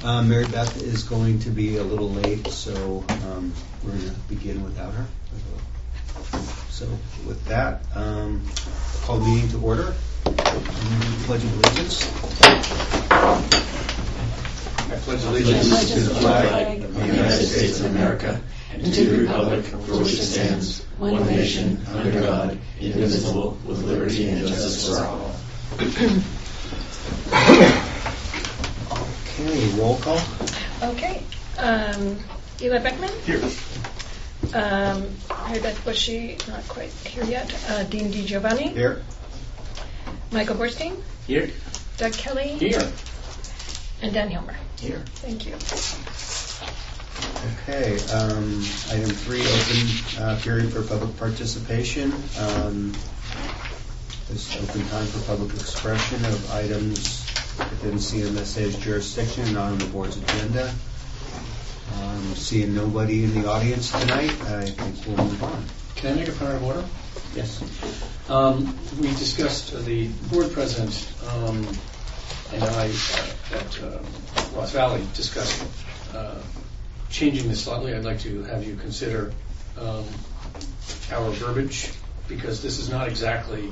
Mary Beth is going to be a little late, so we're going to begin without her. So with that, call the meeting to order. Pledge of Allegiance. I pledge allegiance to the flag of the United States of America and to the republic for which it stands, one nation, under God, indivisible, with liberty and justice for all. Okay, roll call. Okay. Eli Beckman? Here. Mary Beth Bushy, not quite here yet. Dean DiGiovanni? Here. Michael Borstein? Here. Doug Kelly? Here. And Dan Hilmer. Here. Thank you. Okay, item 3, open period for public participation. This open time for public expression of items within CMSA's jurisdiction and not on the board's agenda. Seeing nobody in the audience tonight, I think we'll move on. Can I make a point of order? Yes. We discussed, the board president and I at Ross Valley discussed changing this slightly. I'd like to have you consider our verbiage, because this is not exactly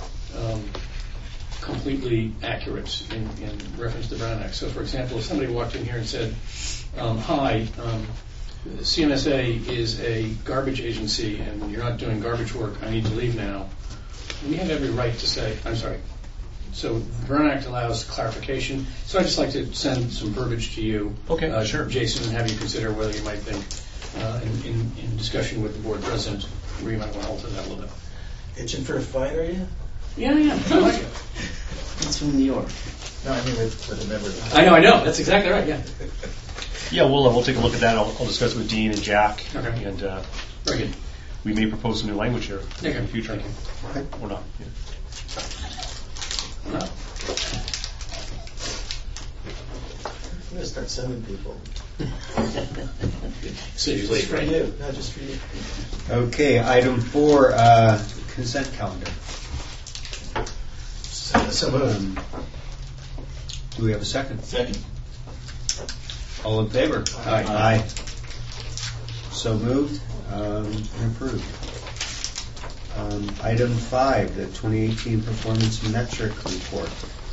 completely accurate in reference to the Brown Act. So, for example, if somebody walked in here and said, hi, CMSA is a garbage agency and you're not doing garbage work, I need to leave now, we have every right to say, I'm sorry. So the Brown Act allows clarification. So I'd just like to send some verbiage to you, Okay, sure. Jason, and have you consider whether you might think, in discussion with the board president, where you might want to alter that a little bit. Itching for a fight, are you? Yeah, I like it. He's from New York. No, I mean with a member. I know. That's exactly right, yeah. Yeah, we'll take a look at that. I'll discuss it with Dean and Jack, Okay. and Very good. we may propose some new language here Okay. in the future. Okay. Or not. Yeah. No. I'm going to start sending people. So you Just for right? you. No, just for you. Okay, item 4, consent calendar. So moved. Do we have a second? Second. All in favor? Aye. Aye. So moved and approved. Item 5, the 2018 Performance Metric Report.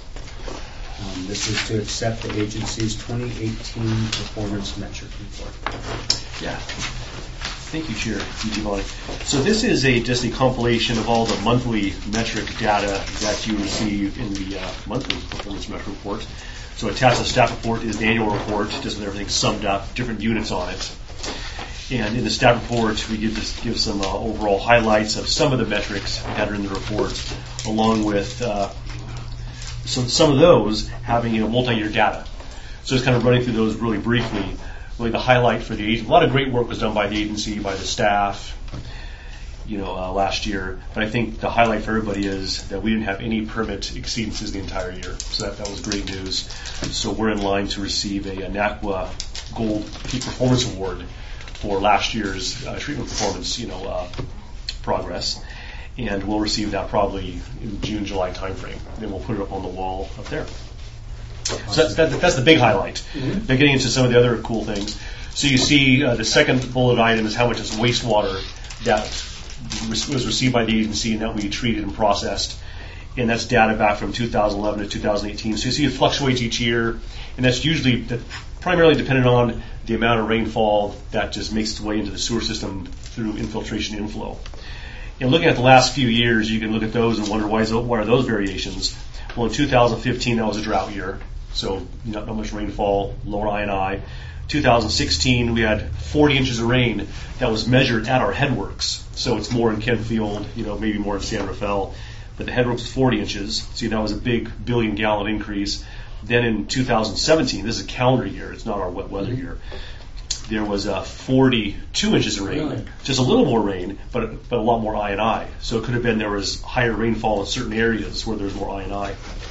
This is to accept the agency's 2018 Performance Metric Report. Yeah. Thank you, Chair Giovanni. So this is just a compilation of all the monthly metric data that you receive in the monthly performance metric report. So attached to the staff report is the annual report, just with everything summed up, different units on it. And in the staff report, we give some overall highlights of some of the metrics that are in the report, along with some of those having multi-year data. So just kind of running through those really briefly. Really the highlight for the agency. A lot of great work was done by the agency, by the staff, last year. But I think the highlight for everybody is that we didn't have any permit exceedances the entire year. So that was great news. So we're in line to receive a NACWA Gold Peak Performance Award for last year's treatment performance, progress. And we'll receive that probably in June, July timeframe. Then we'll put it up on the wall up there. So that's the big highlight. Mm-hmm. Then getting into some of the other cool things. So you see the second bullet item is how much is wastewater that was received by the agency and that we treated and processed. And that's data back from 2011 to 2018. So you see it fluctuates each year, and that's usually primarily dependent on the amount of rainfall that just makes its way into the sewer system through infiltration inflow. And looking at the last few years, you can look at those and wonder why are those variations. Well, in 2015, that was a drought year. So not much rainfall, lower INI. 2016, we had 40 inches of rain that was measured at our headworks. So it's more in Kentfield, maybe more in San Rafael. But the headworks was 40 inches. See, that was a big billion-gallon increase. Then in 2017, this is a calendar year. It's not our wet weather year. There was 42 inches of rain. Really? Just a little more rain, but a lot more INI. So it could have been there was higher rainfall in certain areas where there's more INI.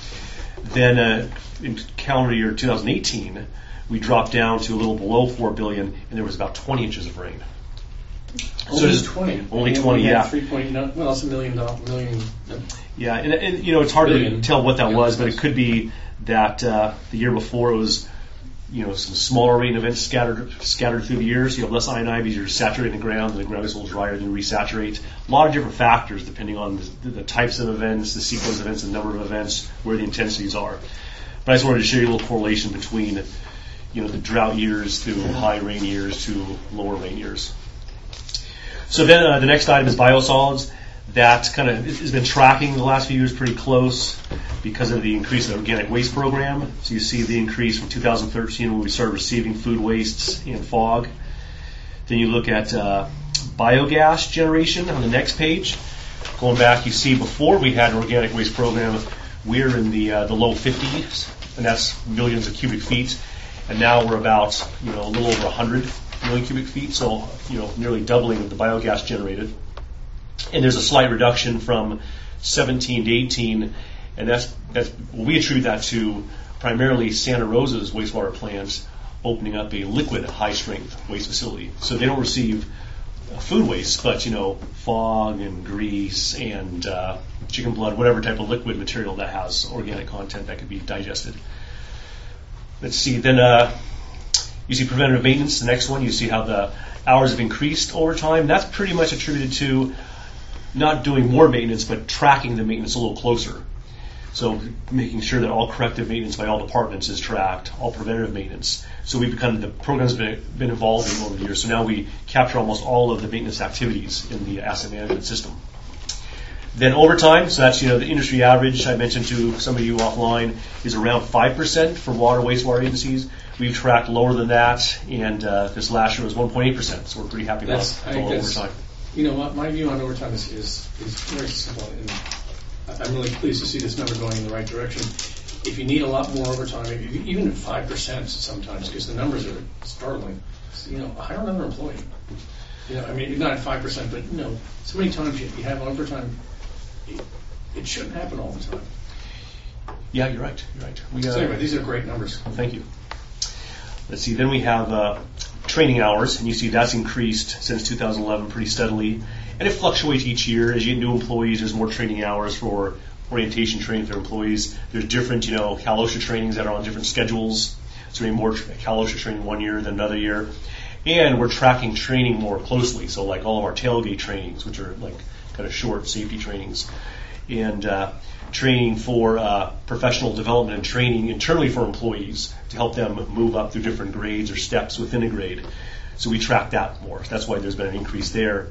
Then in calendar year 2018, we dropped down to a little below 4 billion, and there was about 20 inches of rain. Only 20. Only 20, yeah. 3.9. Well, that's $1 million. Yeah, and it's hard Billion. to tell what that Yeah, was, but it could be that the year before it was some smaller rain events scattered through the year, so you have less ionide because you're saturating the ground, and the ground gets a little drier, then you resaturate. A lot of different factors depending on the types of events, the sequence of events, the number of events, where the intensities are. But I just wanted to show you a little correlation between the drought years to high rain years to lower rain years. So then the next item is biosolids. That kind of has been tracking the last few years pretty close because of the increase in the organic waste program. So you see the increase from 2013 when we started receiving food wastes and fog. Then you look at biogas generation on the next page. Going back, you see before we had an organic waste program, we're in the low 50s, and that's millions of cubic feet. And now we're about a little over 100 million cubic feet, so nearly doubling of the biogas generated. And there's a slight reduction from 17 to 18, and that's we attribute that to primarily Santa Rosa's wastewater plants opening up a liquid high-strength waste facility. So they don't receive food waste, but fog and grease and chicken blood, whatever type of liquid material that has organic content that could be digested. Let's see. Then you see preventative maintenance. The next one, you see how the hours have increased over time. That's pretty much attributed to not doing more maintenance, but tracking the maintenance a little closer. So making sure that all corrective maintenance by all departments is tracked, all preventative maintenance. So the program's been evolving over the years. So now we capture almost all of the maintenance activities in the asset management system. Then overtime, so that's the industry average I mentioned to some of you offline is around 5% for water wastewater agencies. We've tracked lower than that, and this last year was 1.8%. So we're pretty happy about overtime. My view on overtime is very simple, and I'm really pleased to see this number going in the right direction. If you need a lot more overtime, even at 5% sometimes, because the numbers are startling, hire another employee. Not at 5%, but so many times you have overtime. It shouldn't happen all the time. Yeah, you're right. So anyway, these are great numbers. Thank you. Let's see. Then we have training hours, and you see that's increased since 2011 pretty steadily, and it fluctuates each year. As you get new employees, there's more training hours for orientation training for employees. There's different, Cal OSHA trainings that are on different schedules. So we have more Cal OSHA training one year than another year, and we're tracking training more closely. So like all of our tailgate trainings, which are like kind of short safety trainings, and training for professional development and training internally for employees to help them move up through different grades or steps within a grade. So we track that more. That's why there's been an increase there.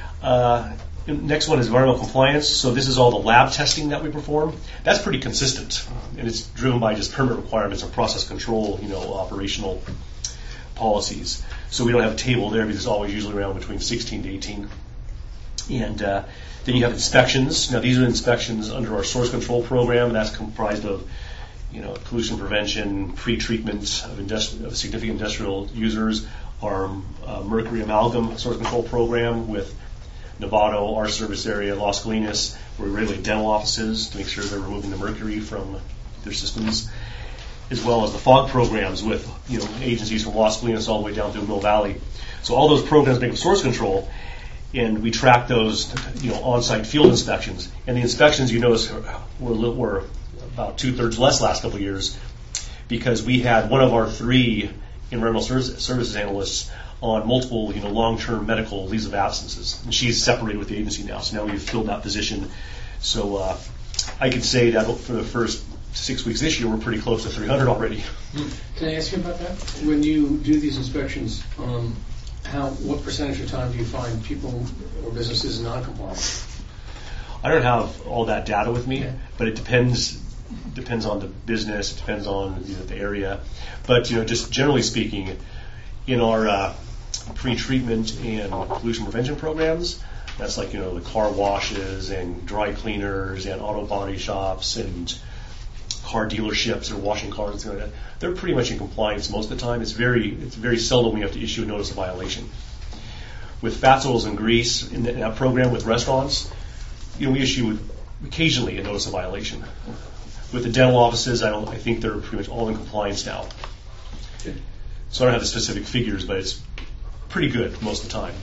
Next one is environmental compliance. So this is all the lab testing that we perform. That's pretty consistent, and it's driven by just permit requirements and process control, operational policies. So we don't have a table there because it's always usually around between 16 to 18. And then you have inspections. Now these are inspections under our source control program. That's comprised of, pollution prevention, pre-treatment of significant industrial users. Our mercury amalgam source control program with Novato, our service area, Las Colinas, where we regulate dental offices to make sure they're removing the mercury from their systems, as well as the fog programs with agencies from Las Colinas all the way down through Mill Valley. So all those programs make source control. And we track those, on-site field inspections. And the inspections, you notice, were about 2/3 less last couple of years because we had one of our 3 environmental services analysts on multiple, long-term medical leaves of absences. And she's separated with the agency now. So now we've filled that position. So I could say that for the first 6 weeks this year, we're pretty close to 300 already. Can I ask you about that? When you do these inspections, what percentage of time do you find people or businesses non-compliant? I don't have all that data with me, but it depends on the business. It depends on the area. But just generally speaking, in our pre-treatment and pollution prevention programs, that's like the car washes and dry cleaners and auto body shops and car dealerships or washing cars and things like that, they're pretty much in compliance most of the time. It's very seldom we have to issue a notice of violation. With fats, oils, and grease in that program with restaurants, we issue occasionally a notice of violation. With the dental offices, I think they're pretty much all in compliance now. So I don't have the specific figures, but it's pretty good most of the time.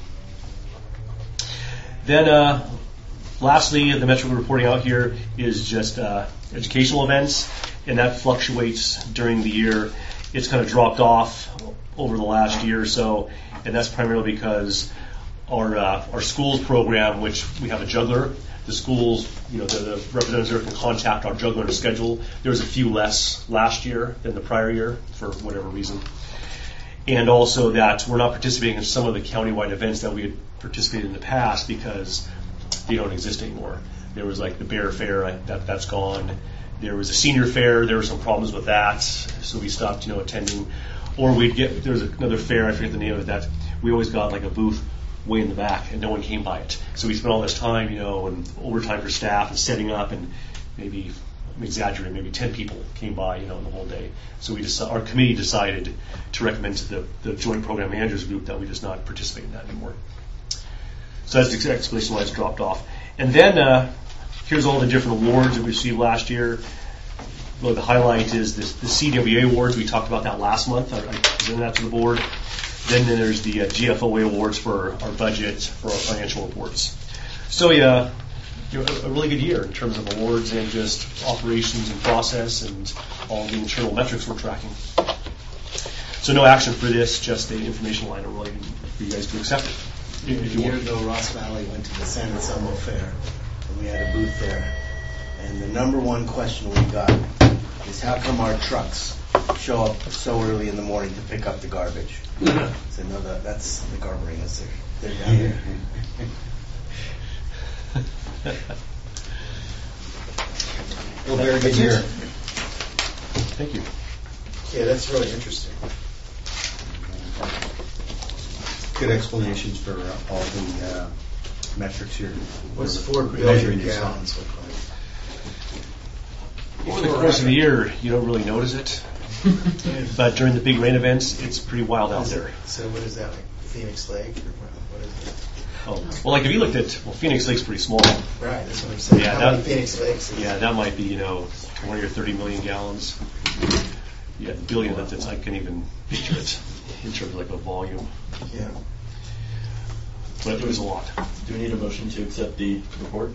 Then lastly, the metric we're reporting out here is just educational events, and that fluctuates during the year. it's kind of dropped off over the last year or so, and that's primarily because our schools program, which we have a juggler, the schools, the representatives there can contact our juggler on a schedule. There was a few less last year than the prior year for whatever reason. And also that we're not participating in some of the countywide events that we had participated in the past because they don't exist anymore. There was like the Bear Fair, that's gone. There was a senior fair, there were some problems with that, so we stopped, attending. Or there was another fair, I forget the name of it, that we always got like a booth way in the back and no one came by it. So we spent all this time, and overtime for staff and setting up, and maybe, I'm exaggerating, maybe 10 people came by, in the whole day. So our committee decided to recommend to the joint program managers group that we just not participate in that anymore. So that's the explanation why it's dropped off. And then here's all the different awards that we received last year. Well, the highlight is the CWA awards. We talked about that last month. I presented that to the board. Then there's the GFOA awards for our budget, for our financial reports. So a really good year in terms of awards and just operations and process and all the internal metrics we're tracking. So no action for this, just the information line related for you guys to accept it. A year ago, Ross Valley went to the San Anselmo Fair, and we had a booth there. And the number one question we got is how come our trucks show up so early in the morning to pick up the garbage? I said, no, that's the Garbaringas. They're down here. Well, very good year. Thank you. Yeah, that's really interesting. Good explanations for all the metrics here. What's 4 measuring billion yourself. gallons look like? Over the course of the year, you don't really notice it. But during the big rain events, it's pretty wild out there. So what is that, like Phoenix Lake? Or what is it? Oh, well, like if you looked at, Phoenix Lake's pretty small. Right, that's what I'm saying. Yeah, How many Phoenix Lakes? Yeah, that might be, 20 or 30 million gallons. Yeah, the billion, I can't even picture it in terms of like a volume. Yeah. But it was a lot. Do we need a motion to accept the report?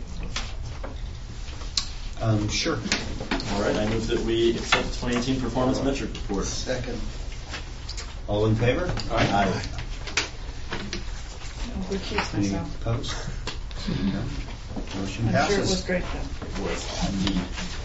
Sure. All right, I move that we accept the 2018 performance metric report. Second. All in favor? Aye. I'll recuse Any myself. opposed? No. Motion I'm sure it was passes. great, though. It was indeed.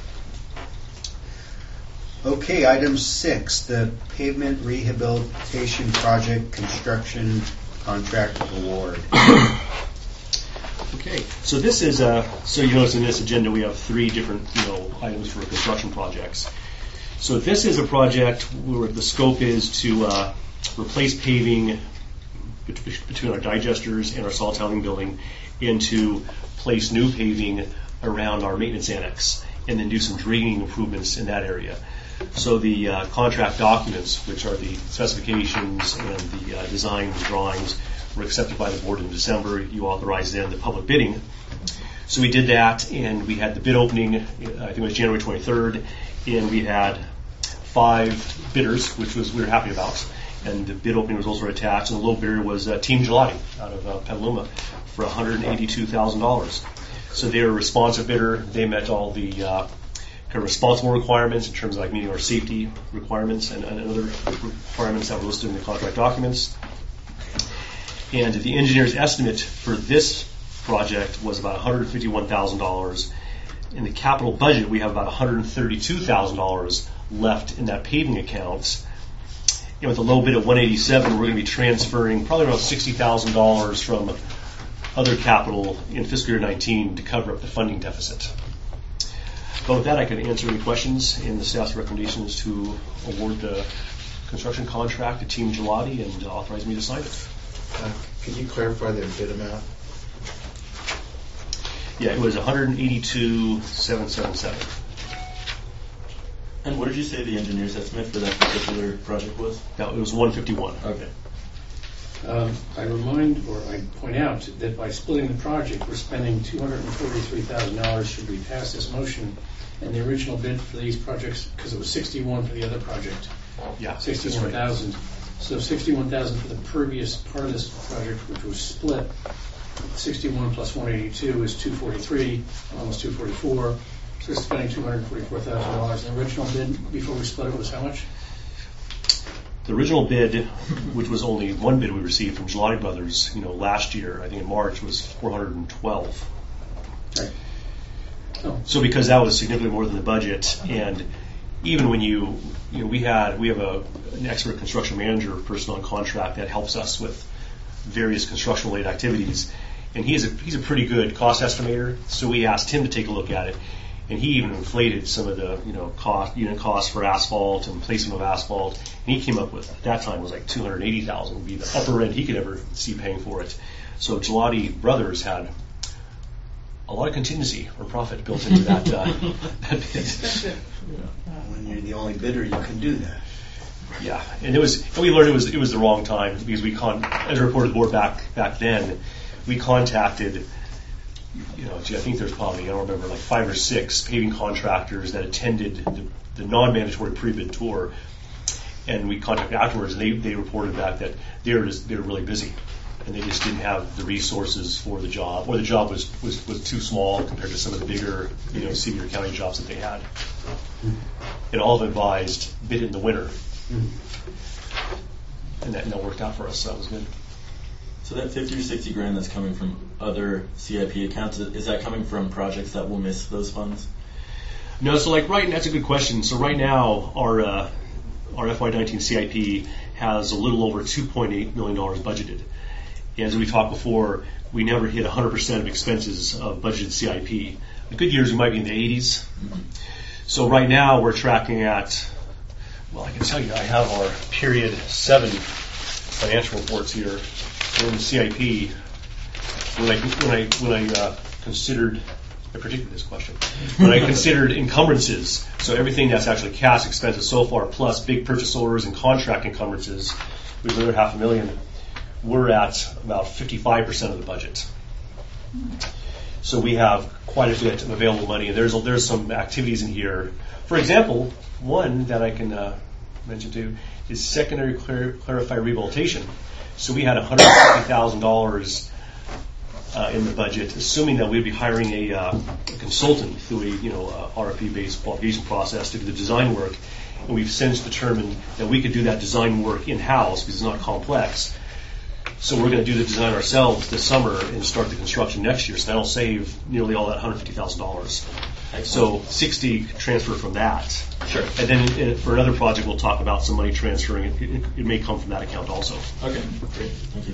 Okay, item 6, the pavement rehabilitation project construction contract award. Okay, so this is so you notice in this agenda we have 3 different items for construction projects. So this is a project where the scope is to replace paving between our digesters and our salt housing building, and to place new paving around our maintenance annex, and then do some draining improvements in that area. So the contract documents, which are the specifications and the design drawings, were accepted by the board in December. You authorized then the public bidding. So we did that, and we had the bid opening, I think it was January 23rd, and we had 5 bidders, which we were happy about. And the bid opening was also attached, and the low bidder was Team Gelati out of Petaluma for $182,000. So they were a responsive bidder. They met all the kind of responsible requirements in terms of like meeting our safety requirements and other requirements that were listed in the contract documents. And the engineer's estimate for this project was about $151,000. In the capital budget, we have about $132,000 left in that paving account. And with a low bid of $187,000, we're going to be transferring probably around $60,000 from other capital in fiscal year 19 to cover up the funding deficit. But with that, I can answer any questions, and the staff's recommendation is to award the construction contract to Team Gelati and authorize me to sign it. Could you clarify their bid amount? Yeah, it was $182,777. And what did you say the engineer's estimate for that particular project was? Now, it was $151. Okay. I remind, or I point out, that by splitting the project, we're spending $243,000 should we pass this motion. And the original bid for these projects, because it was $61,000 for the other project, Yeah, $61,000. So $61,000 for the previous part of this project, which was split. 61 plus 182 is 243, almost 244. So we're spending $244,000. The original bid before we split it was how much? The original bid, which was only one bid we received from Gelati Brothers, last year, I think in March, was $412. Right. Oh. So because that was significantly more than the budget, and even when we have an expert construction manager person on contract that helps us with various construction-related activities, and he's a pretty good cost estimator. So we asked him to take a look at it, and he even inflated some of the unit costs for asphalt and placement of asphalt. And he came up with, at that time, was like $280,000 would be the upper end he could ever see paying for it. So Gelati Brothers had a lot of contingency or profit built into that bid. When you're the only bidder, you can do that. Yeah, and we learned it was the wrong time because as a reported board back then, we contacted, I think there's probably, I don't remember, like 5 or 6 paving contractors that attended the non-mandatory pre-bid tour, and we contacted afterwards, and they reported back that they were really busy, and they just didn't have the resources for the job, or the job was too small compared to some of the bigger, Sevier County jobs that they had. And all of them advised bid in the winter. And that worked out for us, so that was good. So that 50 or 60 grand that's coming from other CIP accounts, is that coming from projects that will miss those funds? No, so that's a good question. So right now, our FY19 CIP has a little over $2.8 million budgeted. And as we talked before, we never hit 100% of expenses of budgeted CIP. The good years, we might be in the 80s. Mm-hmm. So right now, we're tracking at, well, I can tell you, I have our period 7 financial reports here. In the CIP, when I considered, I predicted this question, when I considered encumbrances, so everything that's actually cash expenses so far, plus big purchase orders and contract encumbrances, we've another $500,000. We're at about 55% of the budget. So we have quite a bit of available money, and there's some activities in here. For example, one that I can mention too is secondary clarified rehabilitation. So we had $150,000 in the budget, assuming that we'd be hiring a consultant through a RFP-based qualification process to do the design work. And we've since determined that we could do that design work in-house because it's not complex. So we're going to do the design ourselves this summer and start the construction next year. So that'll save nearly all that $150,000. So 60 transfer from that. Sure. And then for another project, we'll talk about some money transferring. It may come from that account also. Okay, great. Thank you.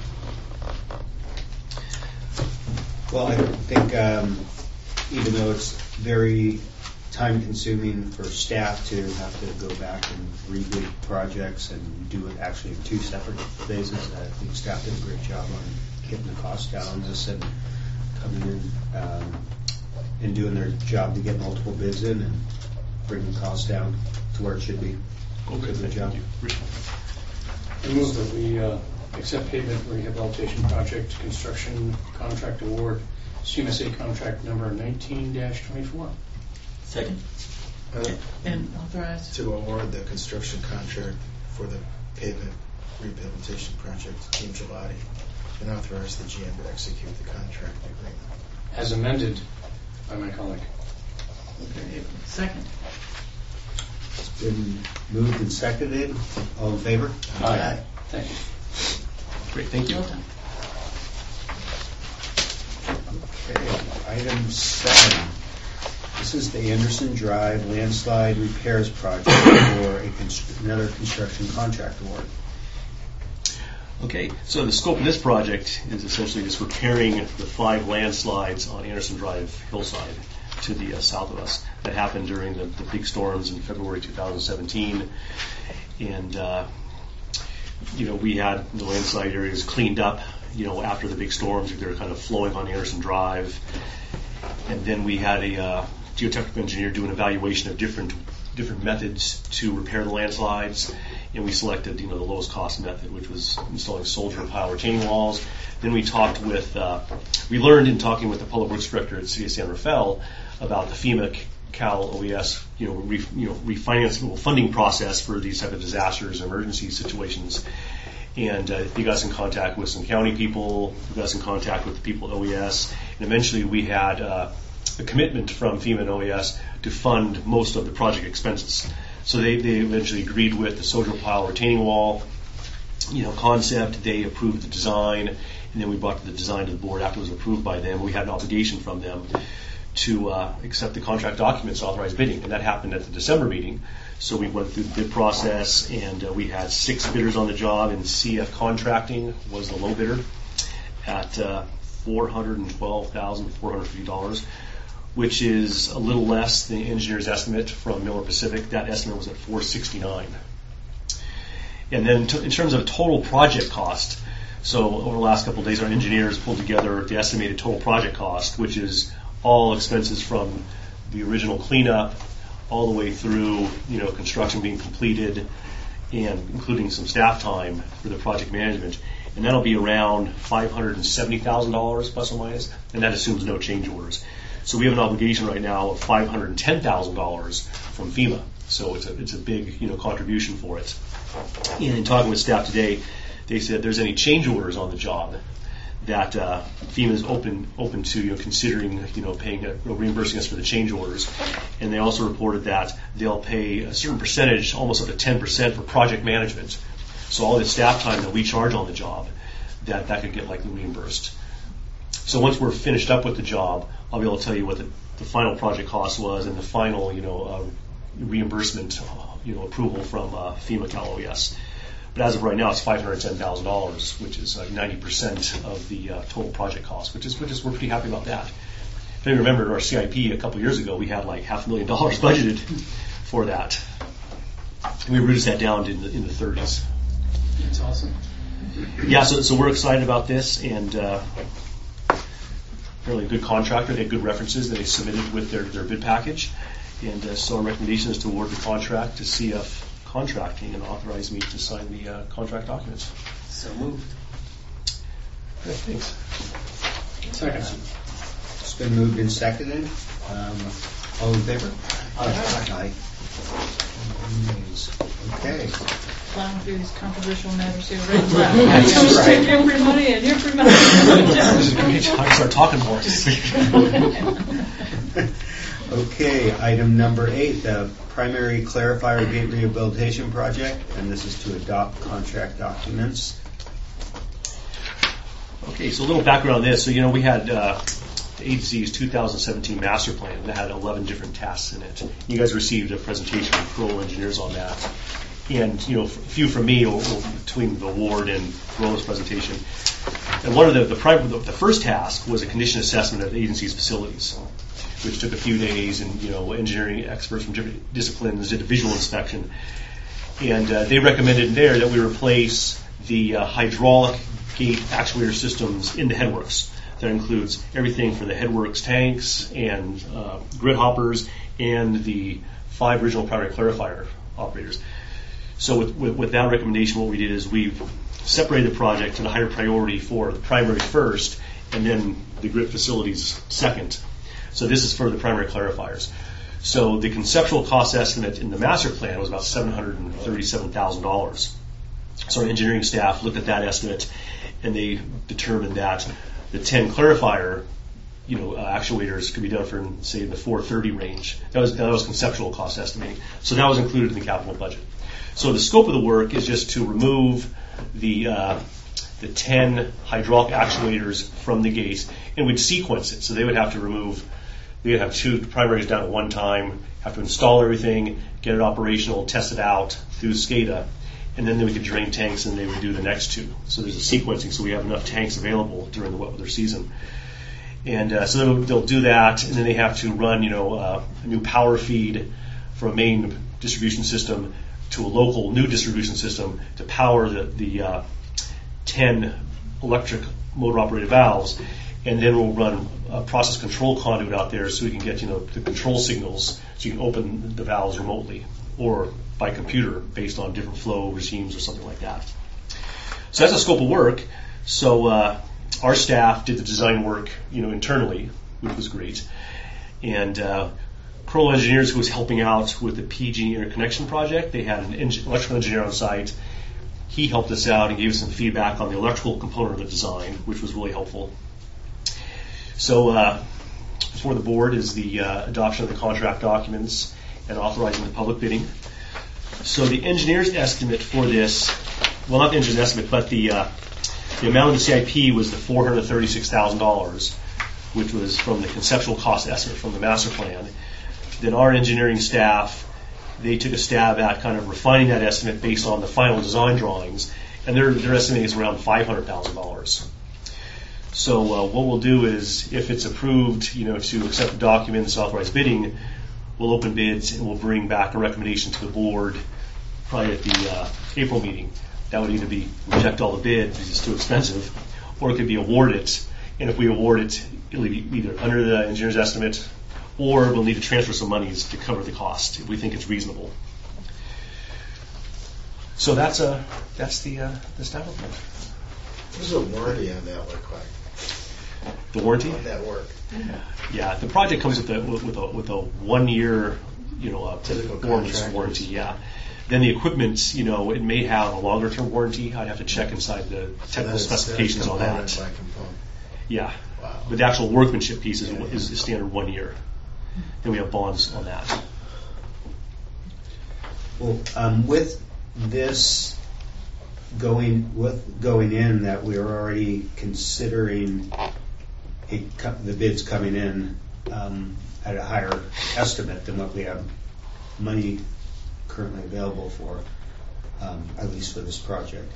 Well, I think even though it's very time-consuming for staff to have to go back and rebid projects and do it actually in 2 separate phases, I think staff did a great job on getting the cost down on this and coming in and doing their job to get multiple bids in and bring the cost down to where it should be. Okay, good job. I move that we accept pavement rehabilitation project construction contract award, CMSA contract number 19-24. Second. And authorize. To award the construction contract for the pavement rehabilitation project to Team Gelati and authorize the GM to execute the contract agreement. As amended by my colleague. Okay. Second. It's been moved and seconded. All in favor? Aye. Thank you. Great, thank you. Well done. Okay, item 7. This is the Anderson Drive landslide repairs project for another construction contract award. Okay, so the scope of this project is essentially just repairing the 5 landslides on Anderson Drive hillside to the south of us that happened during the big storms in February 2017. And, we had the landslide areas cleaned up, after the big storms. They were kind of flowing on Anderson Drive. And then we had a geotechnical engineer do an evaluation of different methods to repair the landslides, and we selected the lowest cost method, which was installing soldier pile retaining walls. Then we talked with we learned in talking with the public works director at City of San Rafael about the FEMA Cal OES refinance funding process for these type of disasters and emergency situations. And he got us in contact with some county people, he got us in contact with the people at OES, and eventually we had a commitment from FEMA and OES to fund most of the project expenses. So they eventually agreed with the soldier pile retaining wall, concept. They approved the design, and then we brought the design to the board after it was approved by them. We had an obligation from them to accept the contract documents, authorize bidding, and that happened at the December meeting. So we went through the bid process, and we had 6 bidders on the job, and CF Contracting was the low bidder at $412,450, which is a little less than the engineer's estimate from Miller Pacific. That estimate was at $469,000. And then in terms of total project cost, so over the last couple of days, our engineers pulled together the estimated total project cost, which is all expenses from the original cleanup all the way through, construction being completed, and including some staff time for the project management. And that'll be around $570,000 plus or minus, and that assumes no change orders. So we have an obligation right now of $510,000 from FEMA. So it's a big contribution for it. And in talking with staff today, they said if there's any change orders on the job, that FEMA is open to considering paying reimbursing us for the change orders. And they also reported that they'll pay a certain percentage, almost up to 10% for project management. So all the staff time that we charge on the job, that could get likely reimbursed. So once we're finished up with the job, I'll be able to tell you what the final project cost was and the final reimbursement approval from FEMA Cal OES. But as of right now, it's $510,000, which is 90% of the total project cost, which is we're pretty happy about that. If you remember our CIP a couple years ago, we had like $500,000 budgeted for that. And we reduced that down in the 30s. That's awesome. Yeah, so we're excited about this, and fairly good contractor. They had good references that they submitted with their bid package. And so our recommendation is to award the contract to CF Contracting and authorize me to sign the contract documents. So moved. Okay, thanks. Second. It's been moved and seconded. All in favor? Aye. Okay. Plowing through these controversial matters here right now. That's right. Here for money and here for money. This is great. I can start talking more. Okay, item number 8, the primary clarifier gate rehabilitation project, and this is to adopt contract documents. Okay, so a little background on this. So, we had the agency's 2017 master plan that had 11 different tasks in it. You guys received a presentation from Crowell Engineers on that. And, a few from me between the award and Crowell's presentation. And one of the first task was a condition assessment of the agency's facilities, which took a few days, and engineering experts from different disciplines did a visual inspection, and they recommended there that we replace the hydraulic gate actuator systems in the headworks. That includes everything from the headworks tanks and grid hoppers and the 5 original primary clarifier operators. So with that recommendation, what we did is we've separated the project in a higher priority for the primary first, and then the grid facilities second. So this is for the primary clarifiers. So the conceptual cost estimate in the master plan was about $737,000. So our engineering staff looked at that estimate, and they determined that the 10 clarifier, actuators could be done for, say, the 430 range. That was conceptual cost estimating. So that was included in the capital budget. So the scope of the work is just to remove the 10 hydraulic actuators from the gates, and we'd sequence it. So they would have to have 2 primaries down at one time, have to install everything, get it operational, test it out through SCADA, and then we could drain tanks, and they would do the next 2. So there's a sequencing, so we have enough tanks available during the wet weather season. And so they'll do that, and then they have to run, a new power feed from a main distribution system to a local new distribution system to power the 10 electric motor-operated valves. And then we'll run a process control conduit out there so we can get, the control signals so you can open the valves remotely or by computer based on different flow regimes or something like that. So that's a scope of work. So our staff did the design work, internally, which was great. And Crowell Engineers, who was helping out with the PG interconnection project, they had an electrical engineer on site. He helped us out and gave us some feedback on the electrical component of the design, which was really helpful. So before the board is the adoption of the contract documents and authorizing the public bidding. So the engineer's estimate for this, well, not the engineer's estimate, but the amount of the CIP was the $436,000, which was from the conceptual cost estimate from the master plan. Then our engineering staff, they took a stab at kind of refining that estimate based on the final design drawings, and their estimating is around $500,000. So what we'll do is, if it's approved, to accept the documents, authorize bidding, we'll open bids and we'll bring back a recommendation to the board probably at the April meeting. That would either be reject all the bids because it's too expensive, or it could be award it. And if we award it, it'll be either under the engineer's estimate, or we'll need to transfer some monies to cover the cost if we think it's reasonable. So that's the staff report. What does a warranty on that look like? The warranty? On that work? Yeah, the project comes with a 1 year, Typical performance contractors. warranty. Yeah. Then the equipment, it may have a longer term warranty. I'd have to check inside the technical specifications on that. Component by component. Yeah. Wow. But the actual workmanship piece is standard 1 year. Then we have bonds on that. Well, with this going in, that we're already considering the bids coming in at a higher estimate than what we have money currently available for, at least for this project.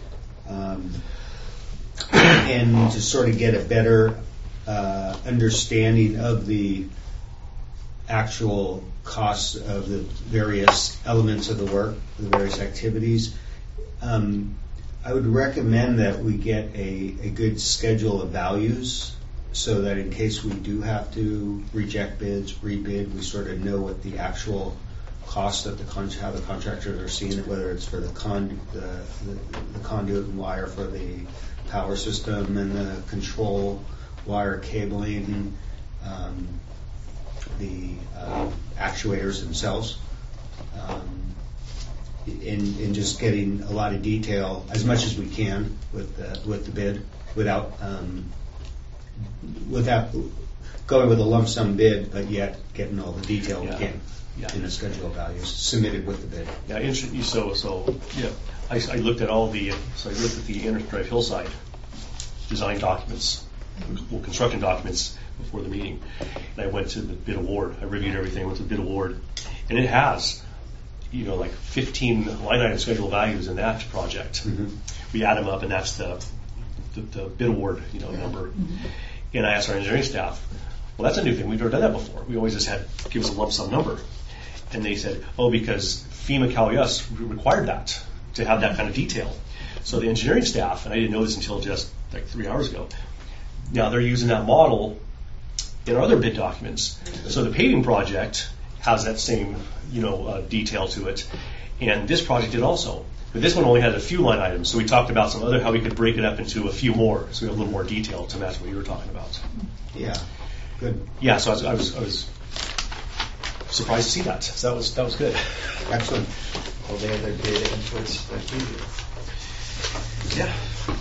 And to sort of get a better understanding of the actual costs of the various elements of the work, the various activities, I would recommend that we get a good schedule of values so that in case we do have to reject bids, rebid, we sort of know what the actual cost of how the contractors are seeing it, whether it's for the conduit and wire for the power system and the control wire cabling, the actuators themselves, in just getting a lot of detail as much as we can with the bid without going with a lump sum bid, but yet getting all the detail we can in the schedule of values submitted with the bid. Yeah, interesting. So yeah, I looked at the Anderson Drive Hillside design documents, construction documents before the meeting, and I went to the bid award. I reviewed everything, went to the bid award, and it has, like 15 line item schedule values in that project. Mm-hmm. We add them up, and that's the bid award, number. Mm-hmm. And I asked our engineering staff, well, that's a new thing. We've never done that before. We always just give us a lump sum number. And they said, because FEMA CalUS required that, to have that kind of detail. So the engineering staff, and I didn't know this until just like 3 hours ago, now they're using that model in our other bid documents. So the paving project has that same, detail to it. And this project did also. But this one only had a few line items. So we talked about how we could break it up into a few more, so we have a little more detail to match what you were talking about. Yeah, good. Yeah, so I was surprised to see that. So that was good. Excellent. All the other data inputs like you do. Yeah.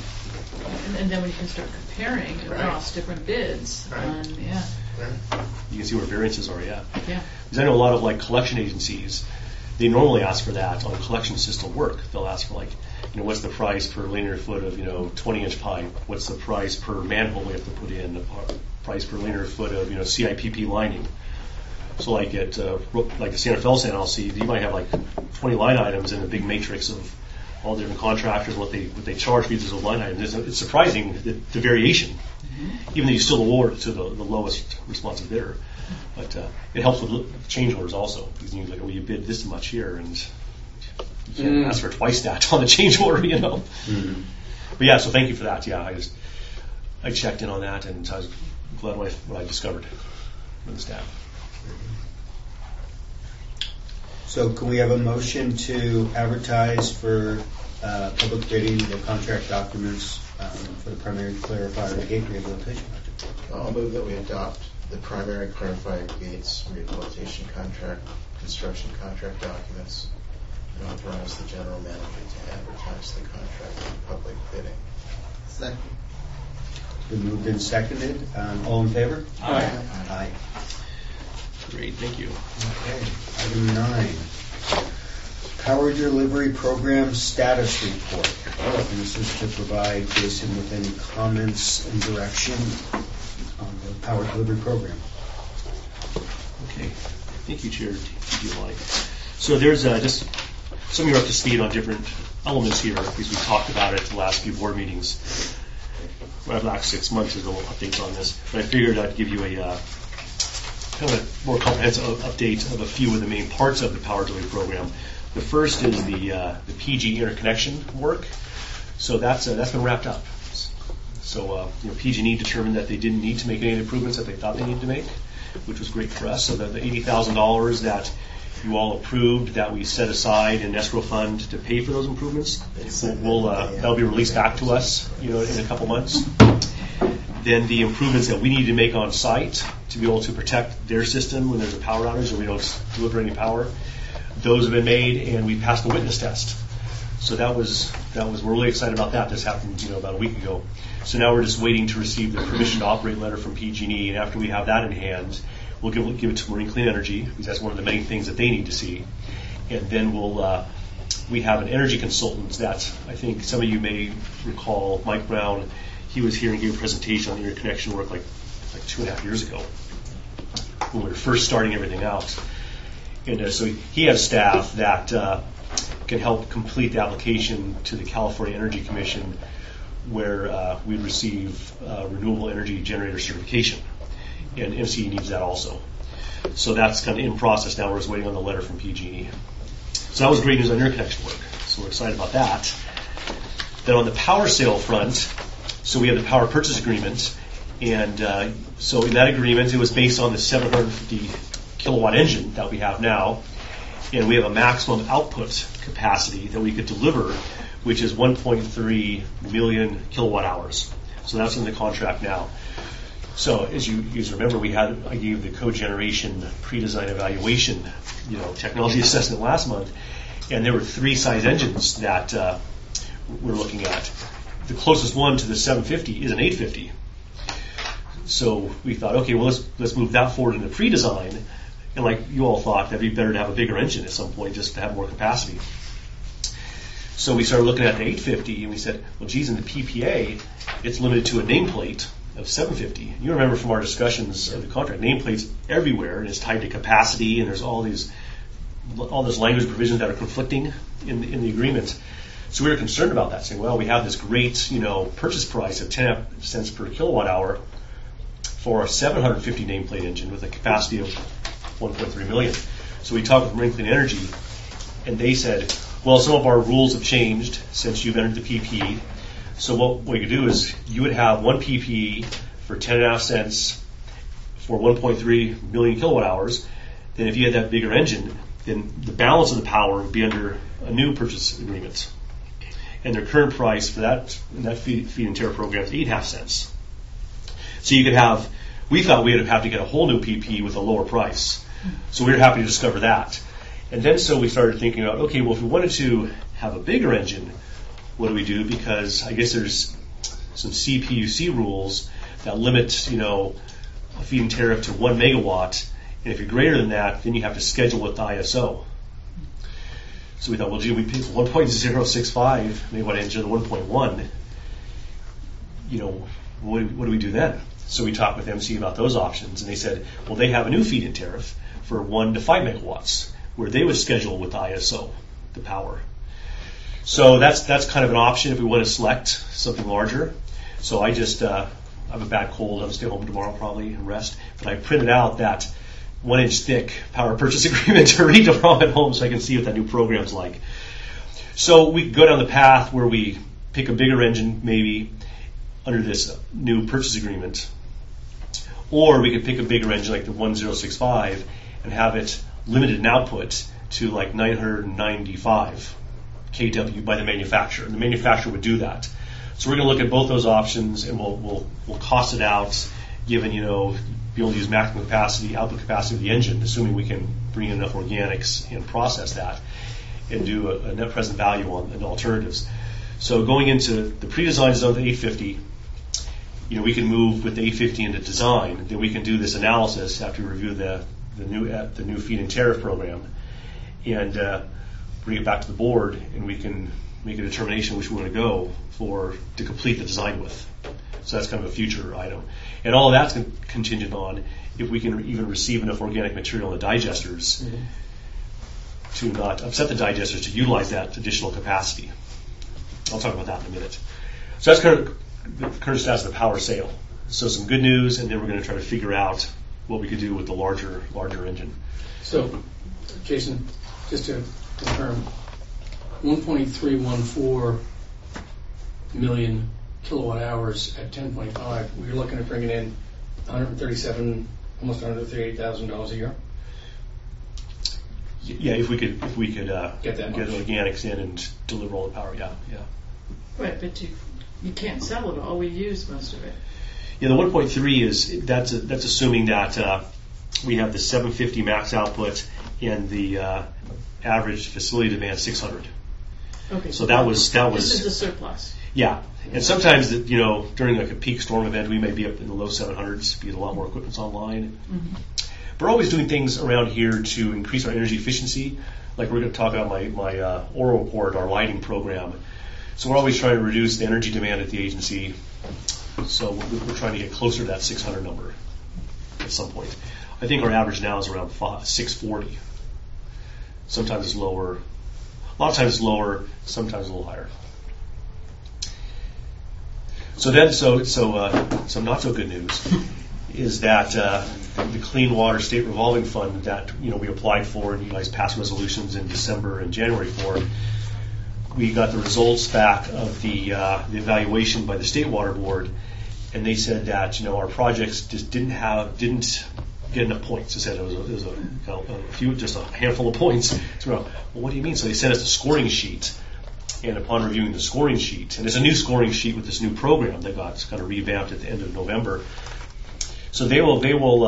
And then we can start comparing across different bids. Right. Yeah. Right. You can see where variances are, yeah. Yeah. Because I know a lot of collection agencies, they normally ask for that on collection system work. They'll ask for what's the price per linear foot of 20-inch pipe? What's the price per manhole we have to put in? The price per linear foot of CIPP lining. So like at the Santa Fe San LC, you might have 20 line items in a big matrix of all the different contractors and what they charge for each of line items. It's surprising the variation, even though you still award to the lowest responsive bidder. But it helps with change orders also, because you bid this much here, and you can't ask for twice that on the change order, Mm-hmm. But yeah, so thank you for that. Yeah, I checked in on that, and I was glad what I discovered with the staff. So can we have a motion to advertise for public bidding the contract documents for the primary clarifier and gate rehabilitation project? I'll move that we adopt the primary clarifier gates rehabilitation contract, construction contract documents, and authorize the general manager to advertise the contract for public bidding. Second. Been moved and seconded. All in favor? Aye. Aye. Great, thank you. Okay. Item 9. Power Delivery Program Status Report. And this is to provide Jason with any comments and direction on the Power Delivery Program. Okay. Thank you, Chair TGLI. So there's just some of you are up to speed on different elements here because we talked about it the last few board meetings. Well, the last 6 months is a little updates on this, but I figured I'd give you a kind of a more comprehensive update of a few of the main parts of the Power Delivery Program. The first is the PG interconnection work. So that's been wrapped up. So PG&E determined that they didn't need to make any improvements that they thought they needed to make, which was great for us. So the $80,000 that you all approved that we set aside in escrow fund to pay for those improvements, that'll be released back to us, in a couple months. Then the improvements that we need to make on site to be able to protect their system when there's a power outage or we don't deliver any power, those have been made, and we passed the witness test. So we're really excited about that. This happened, about a week ago. So now we're just waiting to receive the permission to operate letter from PG&E, and after we have that in hand, we'll give it to Marine Clean Energy because that's one of the many things that they need to see. And then we have an energy consultant that I think some of you may recall, Mike Brown. He was here and gave a presentation on interconnection work like 2.5 years ago when we were first starting everything out. And so he has staff that can help complete the application to the California Energy Commission where we receive renewable energy generator certification. And MCE needs that also. So that's kind of in process now. We're just waiting on the letter from PG&E. So that was great news on interconnection work. So we're excited about that. Then on the power sale front, so we have the power purchase agreement. And so in that agreement, it was based on the 750 kilowatt engine that we have now. And we have a maximum output capacity that we could deliver, which is 1.3 million kilowatt hours. So that's in the contract now. So as you remember, I gave the cogeneration pre-design evaluation, technology assessment last month, and there were 3 size engines that we're looking at. The closest one to the 750 is an 850. So we thought, okay, well let's move that forward into pre-design, and like you all thought, that'd be better to have a bigger engine at some point just to have more capacity. So we started looking at the 850, and we said, well, geez, in the PPA, it's limited to a nameplate of 750. You remember from our discussions of the contract, nameplates everywhere, and it's tied to capacity, and there's all those language provisions that are conflicting in the agreement. So we were concerned about that, saying, well, we have this great, purchase price of 10 cents per kilowatt hour for a 750 nameplate engine with a capacity of 1.3 million. So we talked with Marine Clean Energy, and they said, well, some of our rules have changed since you've entered the PPE. So what you could do is you would have one PPE for 10.5 cents for 1.3 million kilowatt hours. Then if you had that bigger engine, then the balance of the power would be under a new purchase agreement. And their current price for that feed-in tariff program is 8.5 cents. So you could we thought we would have to get a whole new PPE with a lower price. So we were happy to discover that. And then so we started thinking about, okay, well, if we wanted to have a bigger engine, what do we do? Because I guess there's some CPUC rules that limit, a feed-in tariff to 1 megawatt. And if you're greater than that, then you have to schedule with the ISO. So we thought, well, gee, we pay 1.065 megawatt engine to 1.1. What do we do then? So we talked with MC about those options, and they said, well, they have a new feed-in tariff for 1 to 5 megawatts, where they would schedule with the ISO, the power. So that's kind of an option if we want to select something larger. So I just I have a bad cold. I'll stay home tomorrow probably and rest. But I printed out that 1-inch thick power purchase agreement to read tomorrow at home so I can see what that new program's like. So we could go down the path where we pick a bigger engine maybe under this new purchase agreement, or we could pick a bigger engine like the 1065 and have it limited in output to like 995 kW by the manufacturer. And the manufacturer would do that. So we're going to look at both those options, and we'll cost it out, given, be able to use maximum capacity, output capacity of the engine, assuming we can bring in enough organics and process that, and do a net present value on the alternatives. So going into the pre-design zone, the 850, we can move with the 850 into design. Then we can do this analysis after we review the new feed-in tariff program, and bring it back to the board, and we can make a determination which we want to go for to complete the design with. So that's kind of a future item. And all of that's contingent on if we can even receive enough organic material in the digesters to not upset the digesters, to utilize that additional capacity. I'll talk about that in a minute. So that's kind of the current status of the power sale. So some good news, and then we're going to try to figure out what we could do with the larger engine. So, Jason, just to confirm, 1.314 million kilowatt hours at 10.5. We're looking at bringing in $137, almost $138,000 a year. Yeah, if we could Get that much. organics in and deliver all the power. Yeah. Right, but you can't sell it all. We use most of it. Yeah, the 1.3 is that's assuming that we have the 750 max output and the average facility demand 600. Okay. So that was This is the surplus. Yeah, and sometimes during like a peak storm event we may be up in the low 700s because a lot more equipment's online. Mm-hmm. We're always doing things around here to increase our energy efficiency. Like we're going to talk about my oral report, our lighting program. So we're always trying to reduce the energy demand at the agency. So we're trying to get closer to that 600 number at some point. I think our average now is around 640. Sometimes it's lower. A lot of times it's lower. Sometimes a little higher. So some not so good news is that the Clean Water State Revolving Fund that we applied for and you guys passed resolutions in December and January for. We got the results back of the evaluation by the State Water Board, and they said that our projects just didn't get enough points. They said it was just a handful of points. So, well, what do you mean? So they sent us a scoring sheet, and upon reviewing the scoring sheet, and it's a new scoring sheet with this new program that got kind of revamped at the end of November. So they will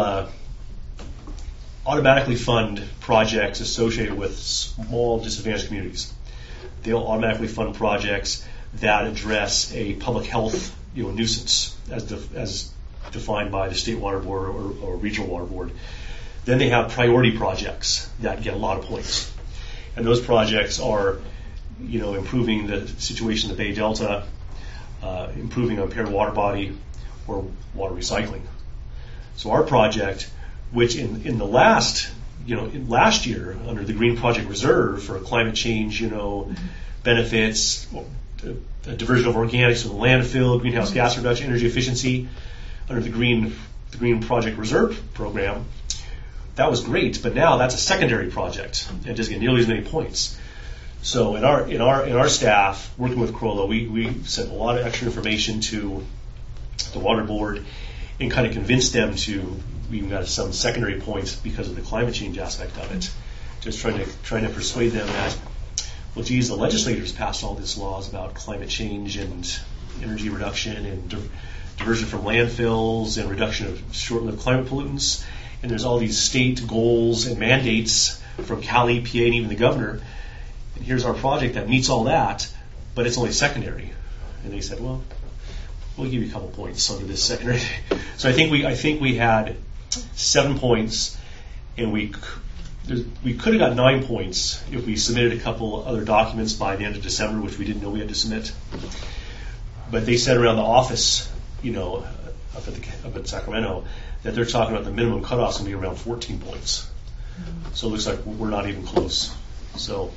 automatically fund projects associated with small disadvantaged communities. They'll automatically fund projects that address a public health nuisance as defined by the State Water Board or Regional Water Board. Then they have priority projects that get a lot of points. And those projects are improving the situation in the Bay Delta, improving a impaired water body, or water recycling. So our project, which in the last year under the Green Project Reserve for climate change, benefits, diversion of organics from the landfill, greenhouse gas reduction, energy efficiency, under the Green Project Reserve program, that was great. But now that's a secondary project and doesn't get nearly as many points. So in our staff working with Corolla, we sent a lot of extra information to the Water Board and kind of convinced them to. We even got some secondary points because of the climate change aspect of it. Just trying to persuade them that, well, geez, the legislators passed all these laws about climate change and energy reduction and diversion from landfills and reduction of short-lived climate pollutants. And there's all these state goals and mandates from Cali, PA, and even the governor. And here's our project that meets all that, but it's only secondary. And they said, well, we'll give you a couple points under this secondary. So I think we had 7 points, and we could have got 9 points if we submitted a couple other documents by the end of December, which we didn't know we had to submit. But they said around the office, up at Sacramento, that they're talking about the minimum cutoff's going to be around 14 points. So it looks like we're not even close. So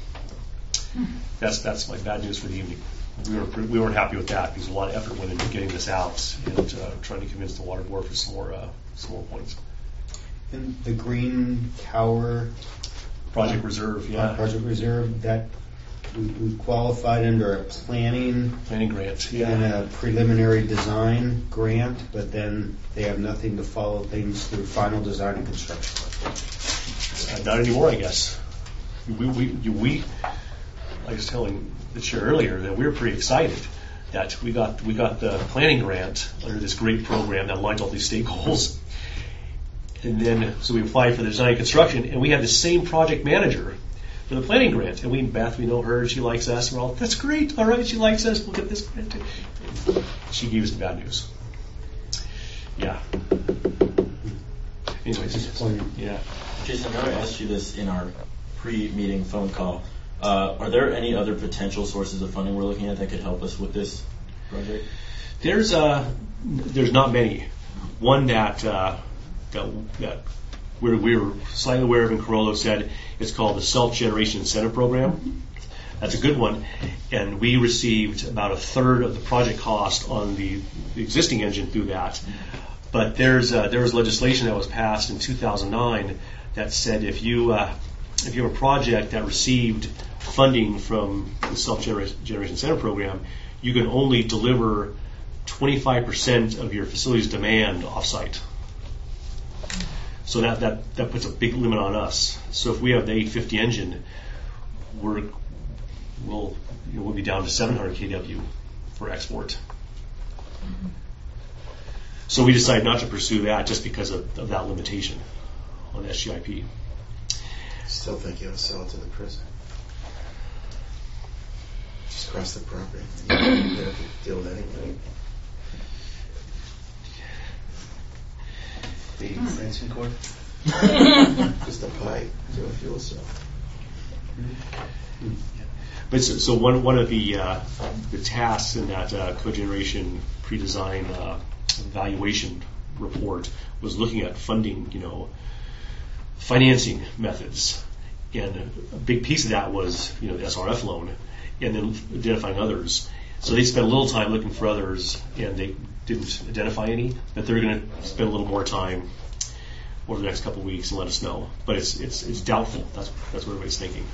that's my bad news for the evening. We weren't happy with that because a lot of effort went into getting this out and trying to convince the Water Board for some more points. And the Green Tower Project Reserve, yeah. Project Reserve, that we qualified under a planning grant, yeah. And a preliminary design grant, but then they have nothing to follow things through final design and construction. Not anymore, I guess. We I was telling the chair earlier that we were pretty excited that we got the planning grant under this great program that aligns all these state goals. And then, so we applied for the design and construction, and we had the same project manager for the planning grant. And Beth, we know her, she likes us. We're all, that's great, all right, she likes us, we'll get this grant too. She gave us the bad news. Yeah. Anyways, Disappointing. yeah. Jason, I know I asked you this in our pre-meeting phone call. Are there any other potential sources of funding we're looking at that could help us with this project? There's not many. One that we're slightly aware of in Carollo said it's called the Self-Generation Incentive Program. That's a good one, and we received about a third of the project cost on the existing engine through that. But there was legislation that was passed in 2009 that said if you have a project that received funding from the Self-Generation Incentive Program, you can only deliver 25% of your facility's demand off-site. So that puts a big limit on us. So if we have the 850 engine, we'll be down to 700 kW for export. So we decided not to pursue that just because of that limitation on SGIP. Still think you ought to sell it to the prison. Just cross the property. You don't have to deal with anybody. The fencing cord? Just a pipe to a fuel cell. But so one of the tasks in that cogeneration pre-design evaluation report was looking at funding, financing methods, and a big piece of that was the SRF loan, and then identifying others. So they spent a little time looking for others, and they didn't identify any, but they're going to spend a little more time over the next couple of weeks and let us know. But it's doubtful. That's what everybody's thinking.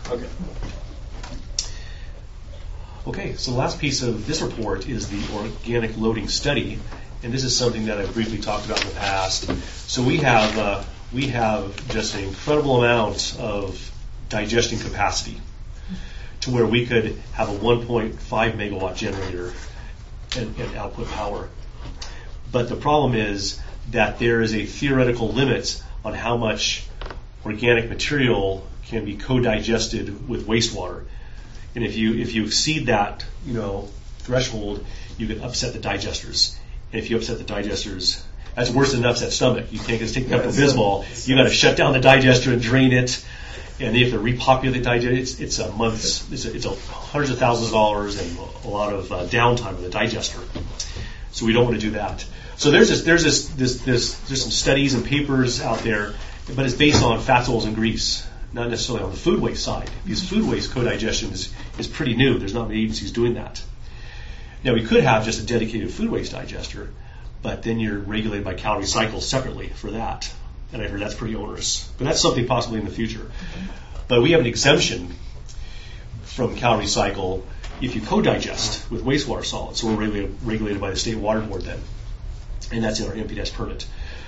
Okay, so the last piece of this report is the organic loading study, and this is something that I've briefly talked about in the past. So we have just an incredible amount of digestion capacity to where we could have a 1.5 megawatt generator and output power. But the problem is that there is a theoretical limit on how much organic material can be co-digested with wastewater. And if you exceed that, threshold, you can upset the digesters. And if you upset the digesters, that's worse than an upset stomach. You can't just take Pepto-Bismol. You got to shut down the digester and drain it, and you have to repopulate the digester. It's a months. It's hundreds of thousands of dollars and a lot of downtime of the digester. So we don't want to do that. So there's some studies and papers out there, but it's based on fats, oils, and grease, not necessarily on the food waste side. Because food waste co-digestion is pretty new. There's not many agencies doing that. Now, we could have just a dedicated food waste digester, but then you're regulated by calorie cycles separately for that. And I heard that's pretty onerous. But that's something possibly in the future. But we have an exemption from calorie cycle if you co-digest with wastewater solids. So we're regulated by the State Water Board then. And that's in our MPDES permit.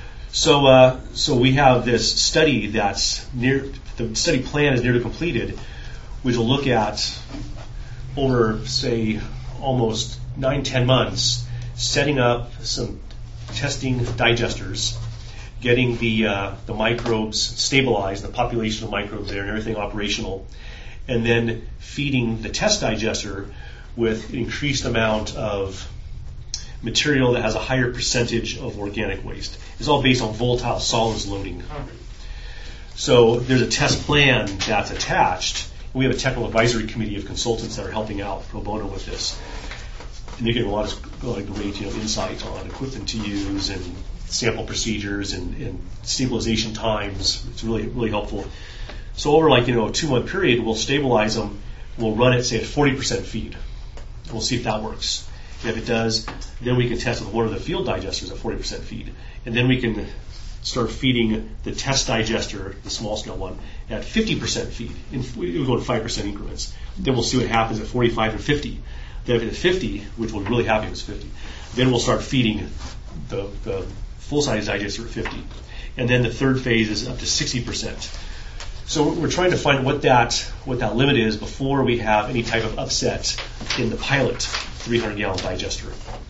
So we have this study that's the study plan is nearly completed, which will look at over, say, almost 9-10 months, setting up some testing digesters, getting the microbes stabilized, the population of microbes there and everything operational, and then feeding the test digester with an increased amount of material that has a higher percentage of organic waste. It's all based on volatile solids loading. So there's a test plan that's attached. We have a technical advisory committee of consultants that are helping out pro bono with this. And they're getting a lot of great insight on equipment to use and sample procedures and stabilization times. It's really, really helpful. So over a 2-month period, we'll stabilize them. We'll run it, say, at 40% feed. And we'll see if that works. And if it does, then we can test with one of the field digesters at 40% feed. And then we can start feeding the test digester, the small scale one, at 50% feed. We'll go to 5% increments. Then we'll see what happens at 45 and 50. Then if it's 50, which we're really happy if it's 50, then we'll start feeding the full-size digester at 50. And then the third phase is up to 60%. So we're trying to find what that limit is before we have any type of upset in the pilot 300-gallon digester.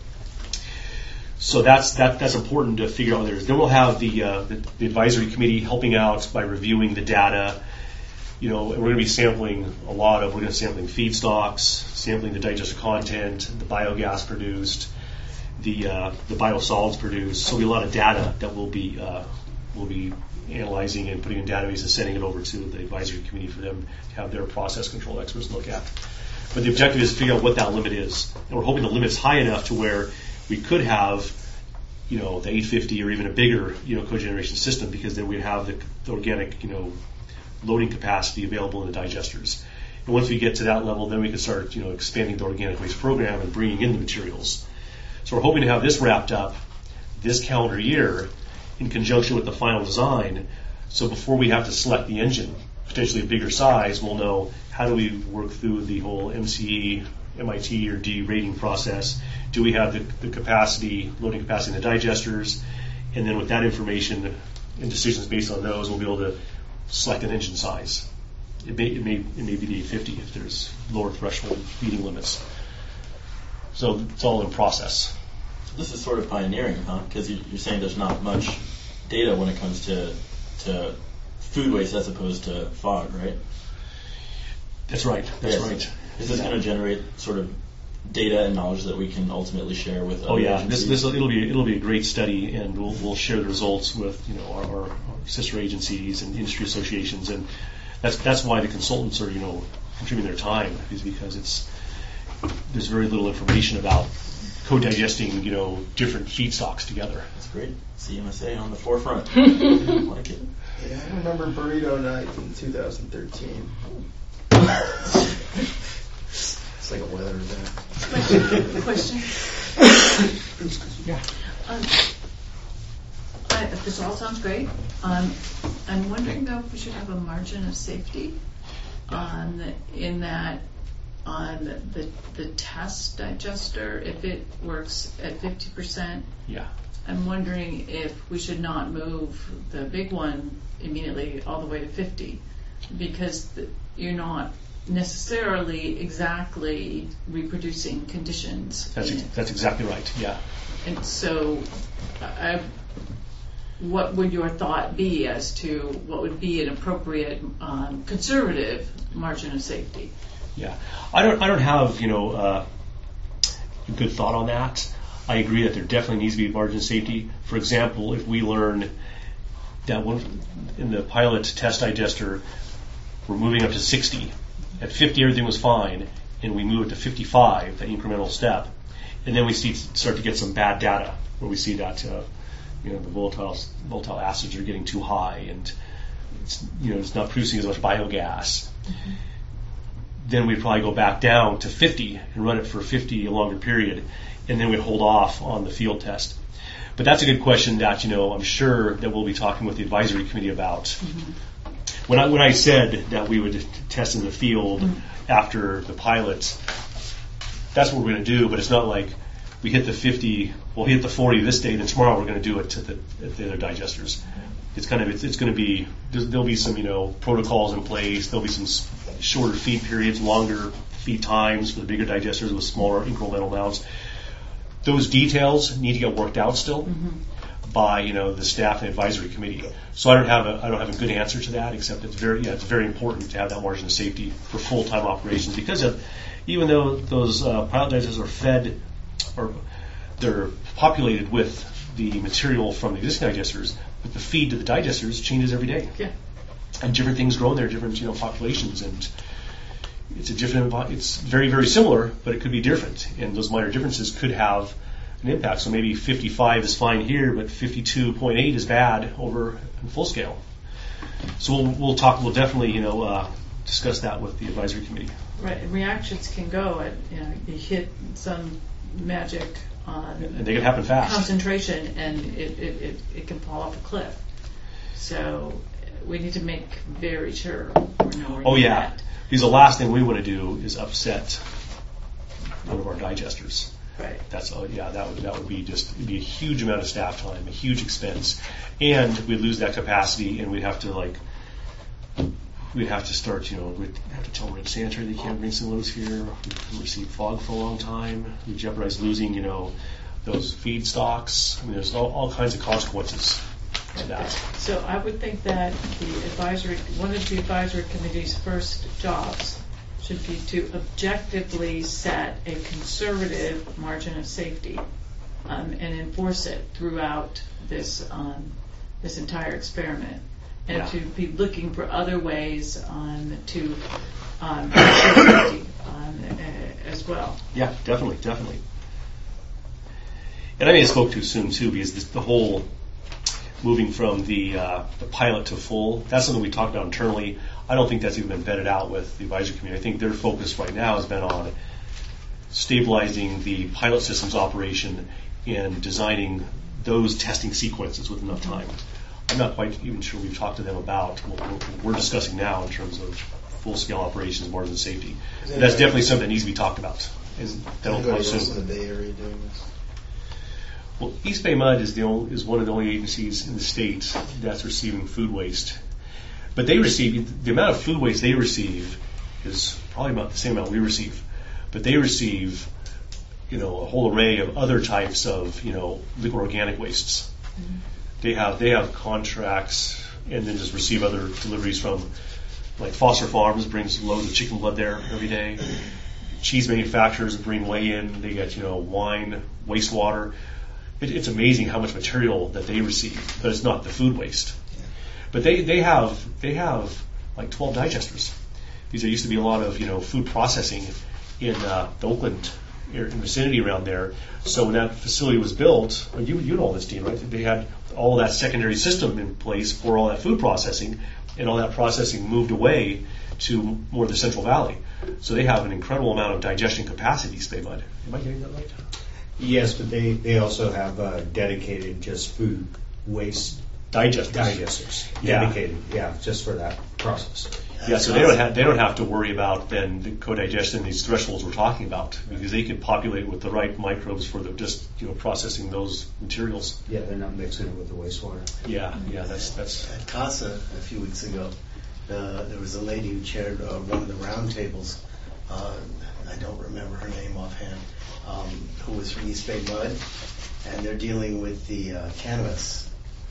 So that's important to figure out what there is. Then we'll have the advisory committee helping out by reviewing the data. We're going to be sampling we're going to sampling feedstocks, sampling the digester content, the biogas produced, the biosolids produced. So there'll be a lot of data that we'll be analyzing and putting in databases, sending it over to the advisory committee for them to have their process control experts look at. But the objective is to figure out what that limit is. And we're hoping the limit's high enough to where we could have, the 850 or even a bigger, cogeneration system, because then we'd have the organic, loading capacity available in the digesters. And once we get to that level, then we can start, expanding the organic waste program and bringing in the materials. So we're hoping to have this wrapped up this calendar year in conjunction with the final design. So before we have to select the engine, potentially a bigger size, we'll know how do we work through the whole MCE, MIT, or D rating process. Do we have the capacity, loading capacity in the digesters? And then with that information and decisions based on those, we'll be able to select an engine size. It may be the 850 if there's lower threshold feeding limits. So it's all in process. This is sort of pioneering, huh? Because you're saying there's not much data when it comes to food waste as opposed to fog, right? That's right. That's right. Is this going to generate sort of data and knowledge that we can ultimately share with other agencies? It'll be a great study, and we'll share the results with our sister agencies and industry associations, and that's why the consultants are contributing their time, is because there's very little information about co-digesting different feedstocks together. That's great. CMSA on the forefront. Like it. Yeah, I remember Burrito Night in 2013. It's like a weather event. Question? Yeah. This all sounds great. I'm wondering though if we should have a margin of safety on the test digester, if it works at 50%. Yeah. I'm wondering if we should not move the big one immediately all the way to 50, because you're not necessarily exactly reproducing conditions. That's exactly right. Yeah. And so, what would your thought be as to what would be an appropriate conservative margin of safety? Yeah, I don't have a good thought on that. I agree that there definitely needs to be a margin of safety. For example, if we learn that in the pilot test digester we're moving up to 60, at 50 everything was fine, and we move it to 55, that incremental step, and then we start to get some bad data where we see that the volatile acids are getting too high, and it's not producing as much biogas. Mm-hmm. Then we'd probably go back down to 50 and run it for 50 a longer period, and then we'd hold off on the field test. But that's a good question that I'm sure that we'll be talking with the advisory committee about. Mm-hmm. When I said that we would test in the field after the pilot, that's what we're going to do. But it's not like we hit the 50, we'll hit the 40 this day, and tomorrow we're going to do it at the other digesters. It's going to be, there'll be some protocols in place. There'll be some shorter feed periods, longer feed times for the bigger digesters with smaller incremental amounts. Those details need to get worked out still by the staff and advisory committee. So I don't have a good answer to that, except it's very important to have that margin of safety for full-time operations, because even though those pilot digesters are fed, or they're populated with the material from the existing digesters, but the feed to the digesters changes every day. Yeah. And different things grow in there, different populations, and it's very, very similar, but it could be different, and those minor differences could have an impact. So maybe 55 is fine here, but 52.8 is bad over in full scale. So we'll definitely discuss that with the advisory committee. Right, and reactions can go at you hit some magic and they can happen fast. Concentration, and it can fall off a cliff. So we need to make very sure we're knowing. Oh yeah, because the last thing we want to do is upset one of our digesters. Right. That would be it'd be a huge amount of staff time, a huge expense, and we'd lose that capacity, and we'd have to start, we'd have to tell Red Sanitary they can't bring some loads here. We couldn't receive fog for a long time. We jeopardize losing, those feedstocks. I mean, there's all kinds of consequences of that. So I would think that one of the advisory committee's first jobs should be to objectively set a conservative margin of safety and enforce it throughout this entire experiment. and Yeah. to be looking for other ways to safety as well. Yeah, definitely. And I may have spoke too soon too, because the whole moving from the pilot to full, that's something we talked about internally. I don't think that's even been vetted out with the advisory committee. I think their focus right now has been on stabilizing the pilot system's operation and designing those testing sequences with enough time. I'm not quite even sure we've talked to them about what we're discussing now in terms of full-scale operations, more than safety. But that's definitely something that needs to be talked about. That'll come Anybody else soon. in the Bay Area doing this? Well, East Bay Mud is one of the only agencies in the state that's receiving food waste. But the amount of food waste they receive is probably about the same amount we receive. But they receive, a whole array of other types of, liquid organic wastes. Mm-hmm. They have contracts and then just receive other deliveries from, like Foster Farms brings loads of chicken blood there every day. Cheese manufacturers bring way in. They get, wine, wastewater. It's amazing how much material that they receive, but it's not the food waste. But they have like 12 digesters. There used to be a lot of food processing in the Oakland vicinity around there. So when that facility was built, you know all this, Dean, right? They had all that secondary system in place for all that food processing, and all that processing moved away to more of the Central Valley. So they have an incredible amount of digestion capacity, East Bay Mud. Am I getting that right? Yes, but they also have dedicated just food waste digesters. Yeah. Dedicated, just for that process. Yeah, so they don't have to worry about then the co-digestion, these thresholds we're talking about, because they can populate with the right microbes for processing those materials. Yeah, they're not mixing it with the wastewater. Yeah, that's. At CASA a few weeks ago, there was a lady who chaired one of the roundtables. I don't remember her name offhand. Who was from East Bay Mud, and they're dealing with the cannabis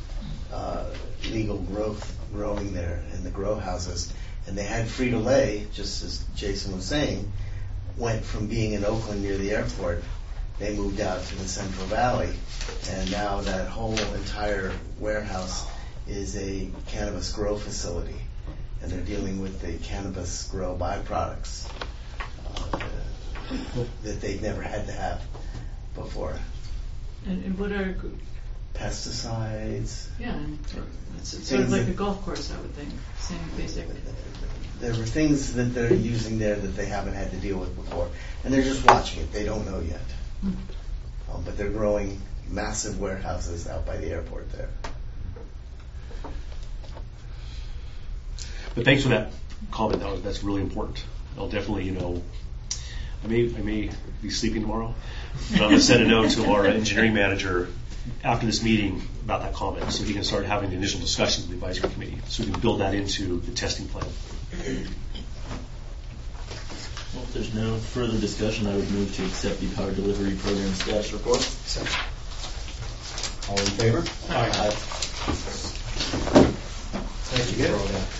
legal growing there in the grow houses. And they had Frito-Lay, just as Jason was saying, went from being in Oakland near the airport, they moved out to the Central Valley, and now that whole entire warehouse is a cannabis grow facility, and they're dealing with the cannabis grow byproducts that they've never had to have before. And what are Pesticides. Yeah, It's sort of like a that- golf course, I would think. Same basic. There were things that they're using there that they haven't had to deal with before, and they're just watching it. They don't know yet, but they're growing massive warehouses out by the airport there. But thanks for that comment. That's really important. I'll definitely, I may be sleeping tomorrow, but I'm going to send a note to our engineering manager after this meeting about that comment, so he can start having the initial discussions with the advisory committee, so we can build that into the testing plan. Well, if there's no further discussion, I would move to accept the power delivery program status report. All in favor? Aye. Thank you for all that.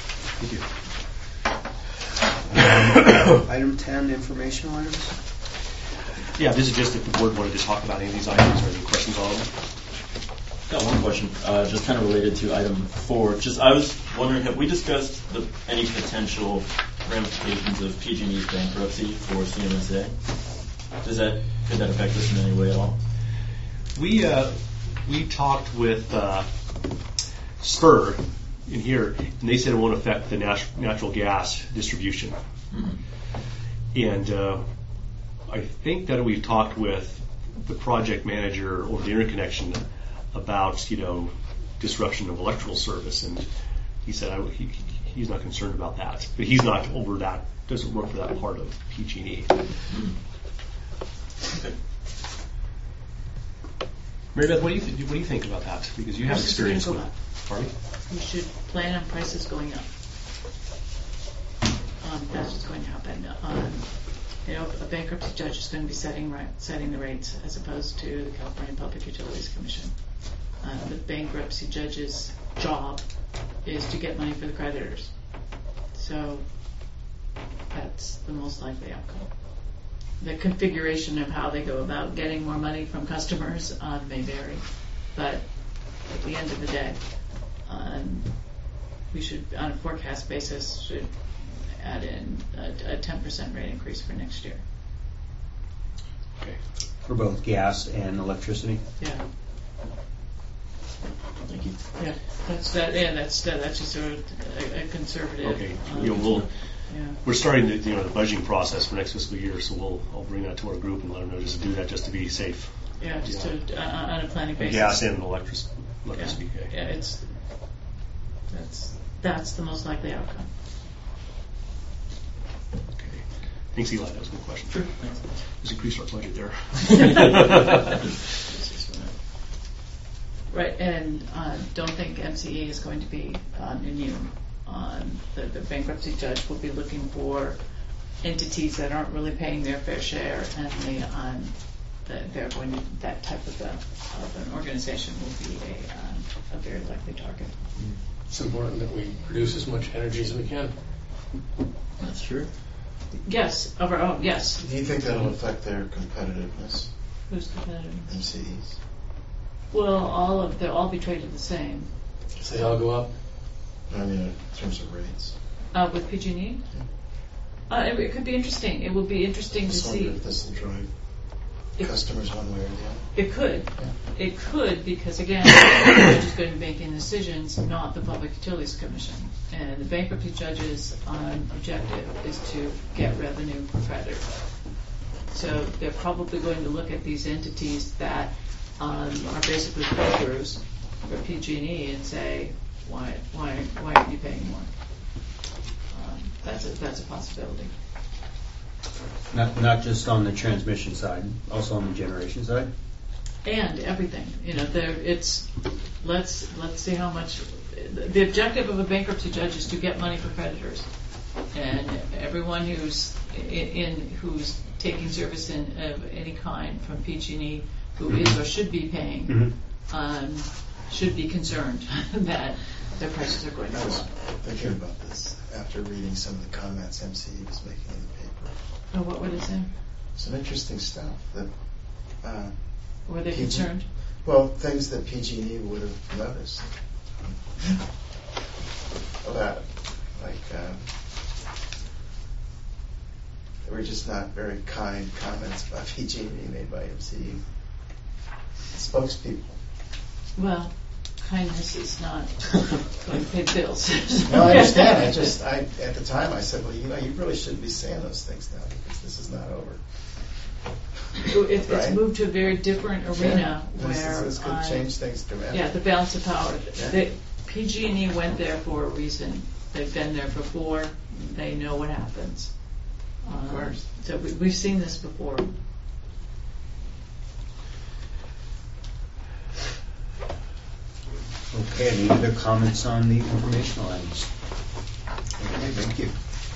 Thank you. Item 10, informational items. Yeah, this is just if the board wanted to talk about any of these items or any questions on them. Got one question, just kind of related to item 4. I was wondering, have we discussed any potential ramifications of PG&E's bankruptcy for CMSA? Could that affect us in any way at all? We talked with Spur in here, and they said it won't affect the natural gas distribution. Mm-hmm. And I think that we've talked with the project manager over the interconnection about disruption of electrical service, and he said he's not concerned about that, but he's not over that, doesn't work for that part of PG&E. Okay. Mary Beth, what do you think about that? Because you have Prices experience are with gonna it. Pardon me? We should plan on prices going up. That's what's going to happen. A bankruptcy judge is going to be setting the rates as opposed to the California Public Utilities Commission. The bankruptcy judge's job is to get money for the creditors. So that's the most likely outcome. The configuration of how they go about getting more money from customers may vary, but at the end of the day, we should, on a forecast basis, should add in a 10% rate increase for next year. Okay. For both gas and electricity? Yeah. Thank you. Yeah, that's just a conservative. Okay. We'll. Yeah. We're starting the budgeting process for next fiscal year, so I'll bring that to our group and let them know just to do that just to be safe. Yeah, just to, on a planning basis. Gas and electricity. Yeah, Okay. yeah, that's the most likely outcome. Okay. Thanks, Eli. That was a good question. Sure. Just increased our budget there. Right, and don't think MCE is going to be immune. The bankruptcy judge will be looking for entities that aren't really paying their fair share, and they're going to, that type of an organization will be a very likely target. It's important that we produce as much energy as we can. That's true. Yes, of our own, yes. Do you think that'll affect their competitiveness, Who's competitive? MCEs? Well, they'll all be traded the same. So they all go up. I mean, in terms of rates. With PG&E? It could be interesting. It will be interesting to I just wonder see. if this will drive customers one way or the other. It could. Yeah. It could, because again, the judge is going to be making decisions, not the Public Utilities Commission. And the bankruptcy judge's objective is to get revenue per creditor. So they're probably going to look at these entities that are basically brokers for PG&E and say, why aren't you paying more? That's a possibility. Not just on the transmission side, also on the generation side? And everything, let's see how much. The objective of a bankruptcy judge is to get money for creditors, and everyone who's taking service of any kind from PG&E who is or should be paying should be concerned that their prices are going to I go was up. thinking about this after reading some of the comments MCE was making in the paper. Oh, what would it say? Some interesting stuff that. Were they PG concerned? Well, things that PG&E would have noticed about it. Like, they were just not very kind comments about PG&E made by MCE spokespeople. Well, kindness is not going to pay bills. No, I understand. At the time I said, well, you really shouldn't be saying those things now because this is not over. It's Right? moved to a very different arena where This could change things dramatically. yeah, the balance of power. Yeah. PG&E went there for a reason. They've been there before. They know what happens. Of course. So we've seen this before. Okay, any other comments on the informational items? Okay, thank you.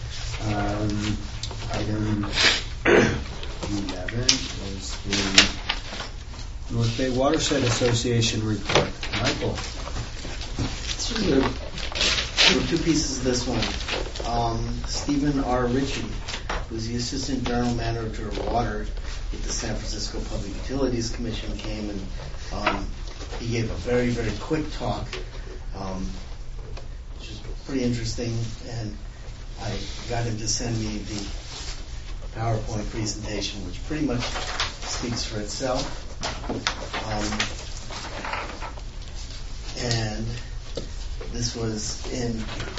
Item 11 is the North Bay Watershed Association report. Michael. There were two pieces of this one. Stephen R. Ritchie, who's the Assistant General Manager of Water with the San Francisco Public Utilities Commission, came and he gave a very, very quick talk, which is pretty interesting, and I got him to send me the PowerPoint presentation, which pretty much speaks for itself. And this was in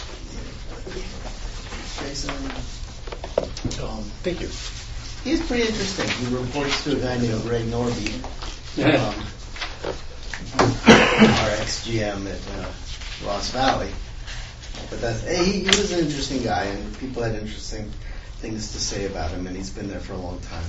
Jason. Thank you. He's pretty interesting. He reports to a guy named Ray Norby, our ex-GM at Ross Valley. But he was an interesting guy, and people had interesting things to say about him, and he's been there for a long time.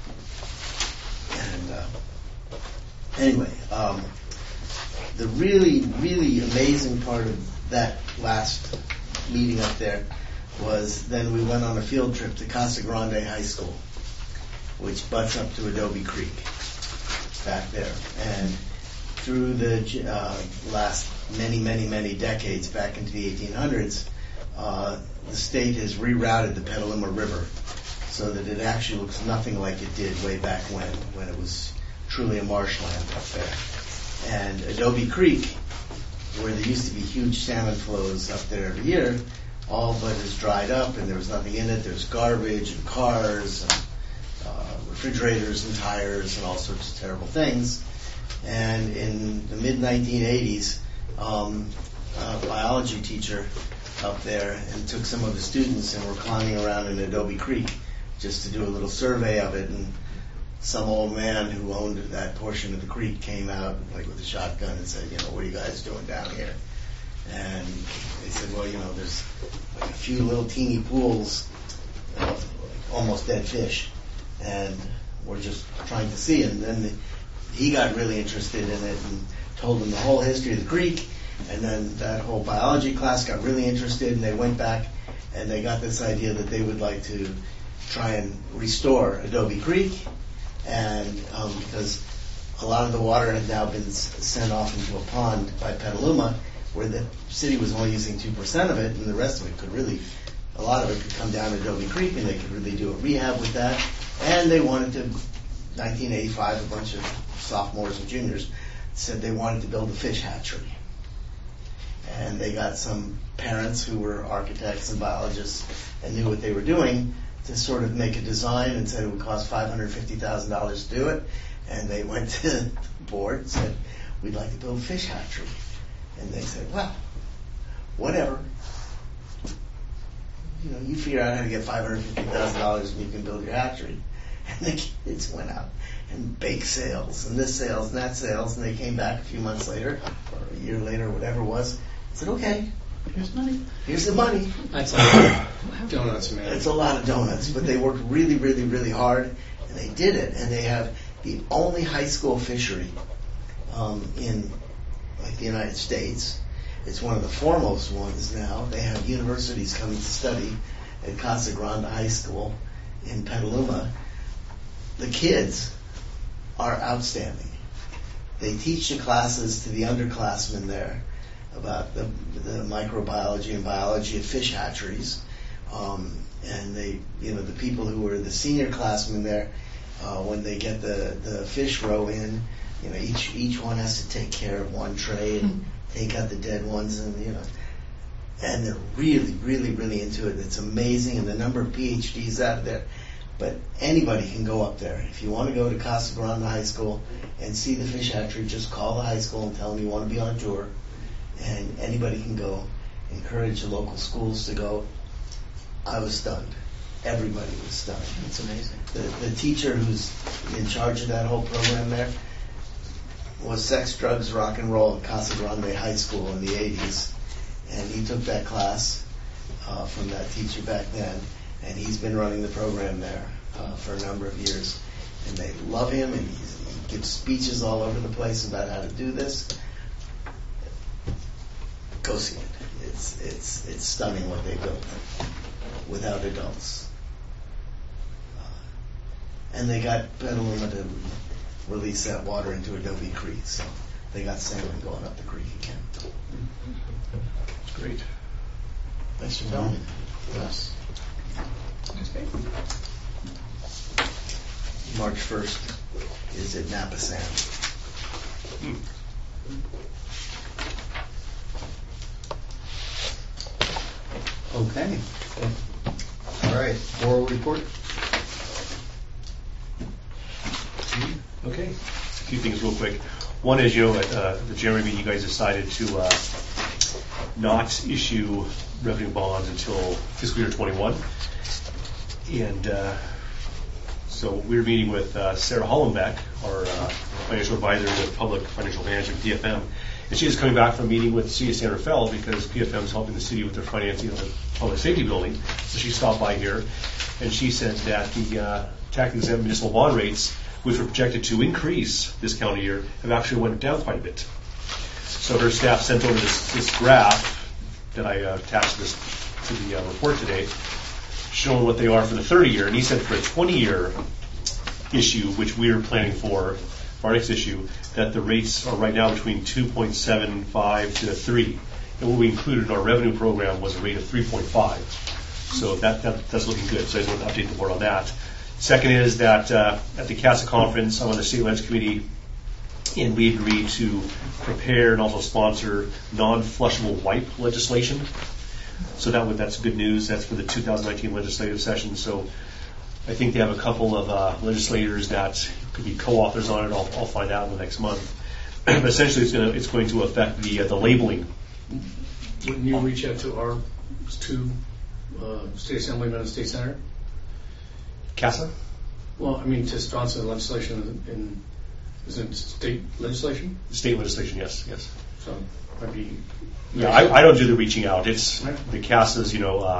And anyway, the really, really amazing part of that last meeting up there was then we went on a field trip to Casa Grande High School, which butts up to Adobe Creek back there. And through the last many decades, back into the 1800s, the state has rerouted the Petaluma River so that it actually looks nothing like it did way back when it was truly a marshland up there. And Adobe Creek where there used to be huge salmon flows up there every year, all but has dried up, and there was nothing in it. There's garbage and cars and refrigerators and tires and all sorts of terrible things. And in the mid-1980s, a biology teacher up there and took some of the students and were climbing around in Adobe Creek just to do a little survey of it. And some old man who owned that portion of the creek came out like with a shotgun and said, what are you guys doing down here? And they said, well, there's like a few little teeny pools of almost dead fish, and we're just trying to see. And then he got really interested in it and told them the whole history of the creek. And then that whole biology class got really interested, and they went back and they got this idea that they would like to try and restore Adobe Creek. And because a lot of the water had now been sent off into a pond by Petaluma, where the city was only using 2% of it, and the rest of it could really, a lot of it could come down to Adobe Creek, and they could really do a rehab with that. And they wanted to, 1985, a bunch of sophomores and juniors said they wanted to build a fish hatchery. And they got some parents who were architects and biologists and knew what they were doing to sort of make a design, and said it would cost $550,000 to do it. And they went to the board and said, we'd like to build a fish hatchery. And they said, well, whatever. You figure out how to get $550,000 and you can build your hatchery. And the kids went out and bake sales and this sales and that sales, and they came back a few months later, or a year later, or whatever it was, and said, okay, here's money. Here's the money. That's like donuts, man. It's a lot of donuts, but they worked really, really, really hard, and they did it. And they have the only high school fishery in the United States. It's one of the foremost ones now. They have universities coming to study at Casa Grande High School in Petaluma. The kids are outstanding. They teach the classes to the underclassmen there about the microbiology and biology of fish hatcheries. And they, the people who are the senior classmen there, when they get the fish roe in, each one has to take care of one tray and take out the dead ones, and and they're really, really, really into it. It's amazing, and the number of PhDs out there. But anybody can go up there. If you want to go to Casa Grande High School and see the fish hatchery, just call the high school and tell them you want to be on tour. And anybody can go. Encourage the local schools to go. I was stunned. Everybody was stunned. It's amazing. The teacher who's in charge of that whole program there was sex, drugs, rock and roll at Casa Grande High School in the 80s. And he took that class from that teacher back then. And he's been running the program there for a number of years. And they love him, and he gives speeches all over the place about how to do this. Go see it. It's stunning what they built without adults. And they got Petaluma to release that water into Adobe Creek, so they got salmon going up the creek again. That's great. Thanks for telling me. Yes. That's great. March 1st is at Napa Sound. Okay. All right. Oral report. Okay. A few things real quick. One is, at the January meeting, you guys decided to not issue revenue bonds until fiscal year 21. And so we're meeting with Sarah Hollenbeck, our financial advisor with Public Financial Management, PFM. And she is coming back from a meeting with the City of San Rafael because PFM is helping the city with their financing of the public safety building. So she stopped by here, and she said that the tax-exempt municipal bond rates, which were projected to increase this calendar year, have actually went down quite a bit. So her staff sent over this graph that I attached to the report today, showing what they are for the 30-year. And he said for a 20-year issue, which we're planning for our next issue, that the rates are right now between 2.75 to 3. And what we included in our revenue program was a rate of 3.5. So that's looking good. So I just want to update the board on that. Second is that at the CASA conference, I'm on the State Lands Committee, and we agreed to prepare and also sponsor non-flushable wipe legislation. So that's good news. That's for the 2019 legislative session. So I think they have a couple of legislators that could be co-authors on it. I'll find out in the next month. But essentially, it's going to affect the labeling. Wouldn't you reach out to our two state assemblymen and state senator? CASA? Well, I mean, to sponsor the legislation isn't it state legislation? State legislation, yes. So might be. Yeah, I don't do the reaching out. It's the CASA's,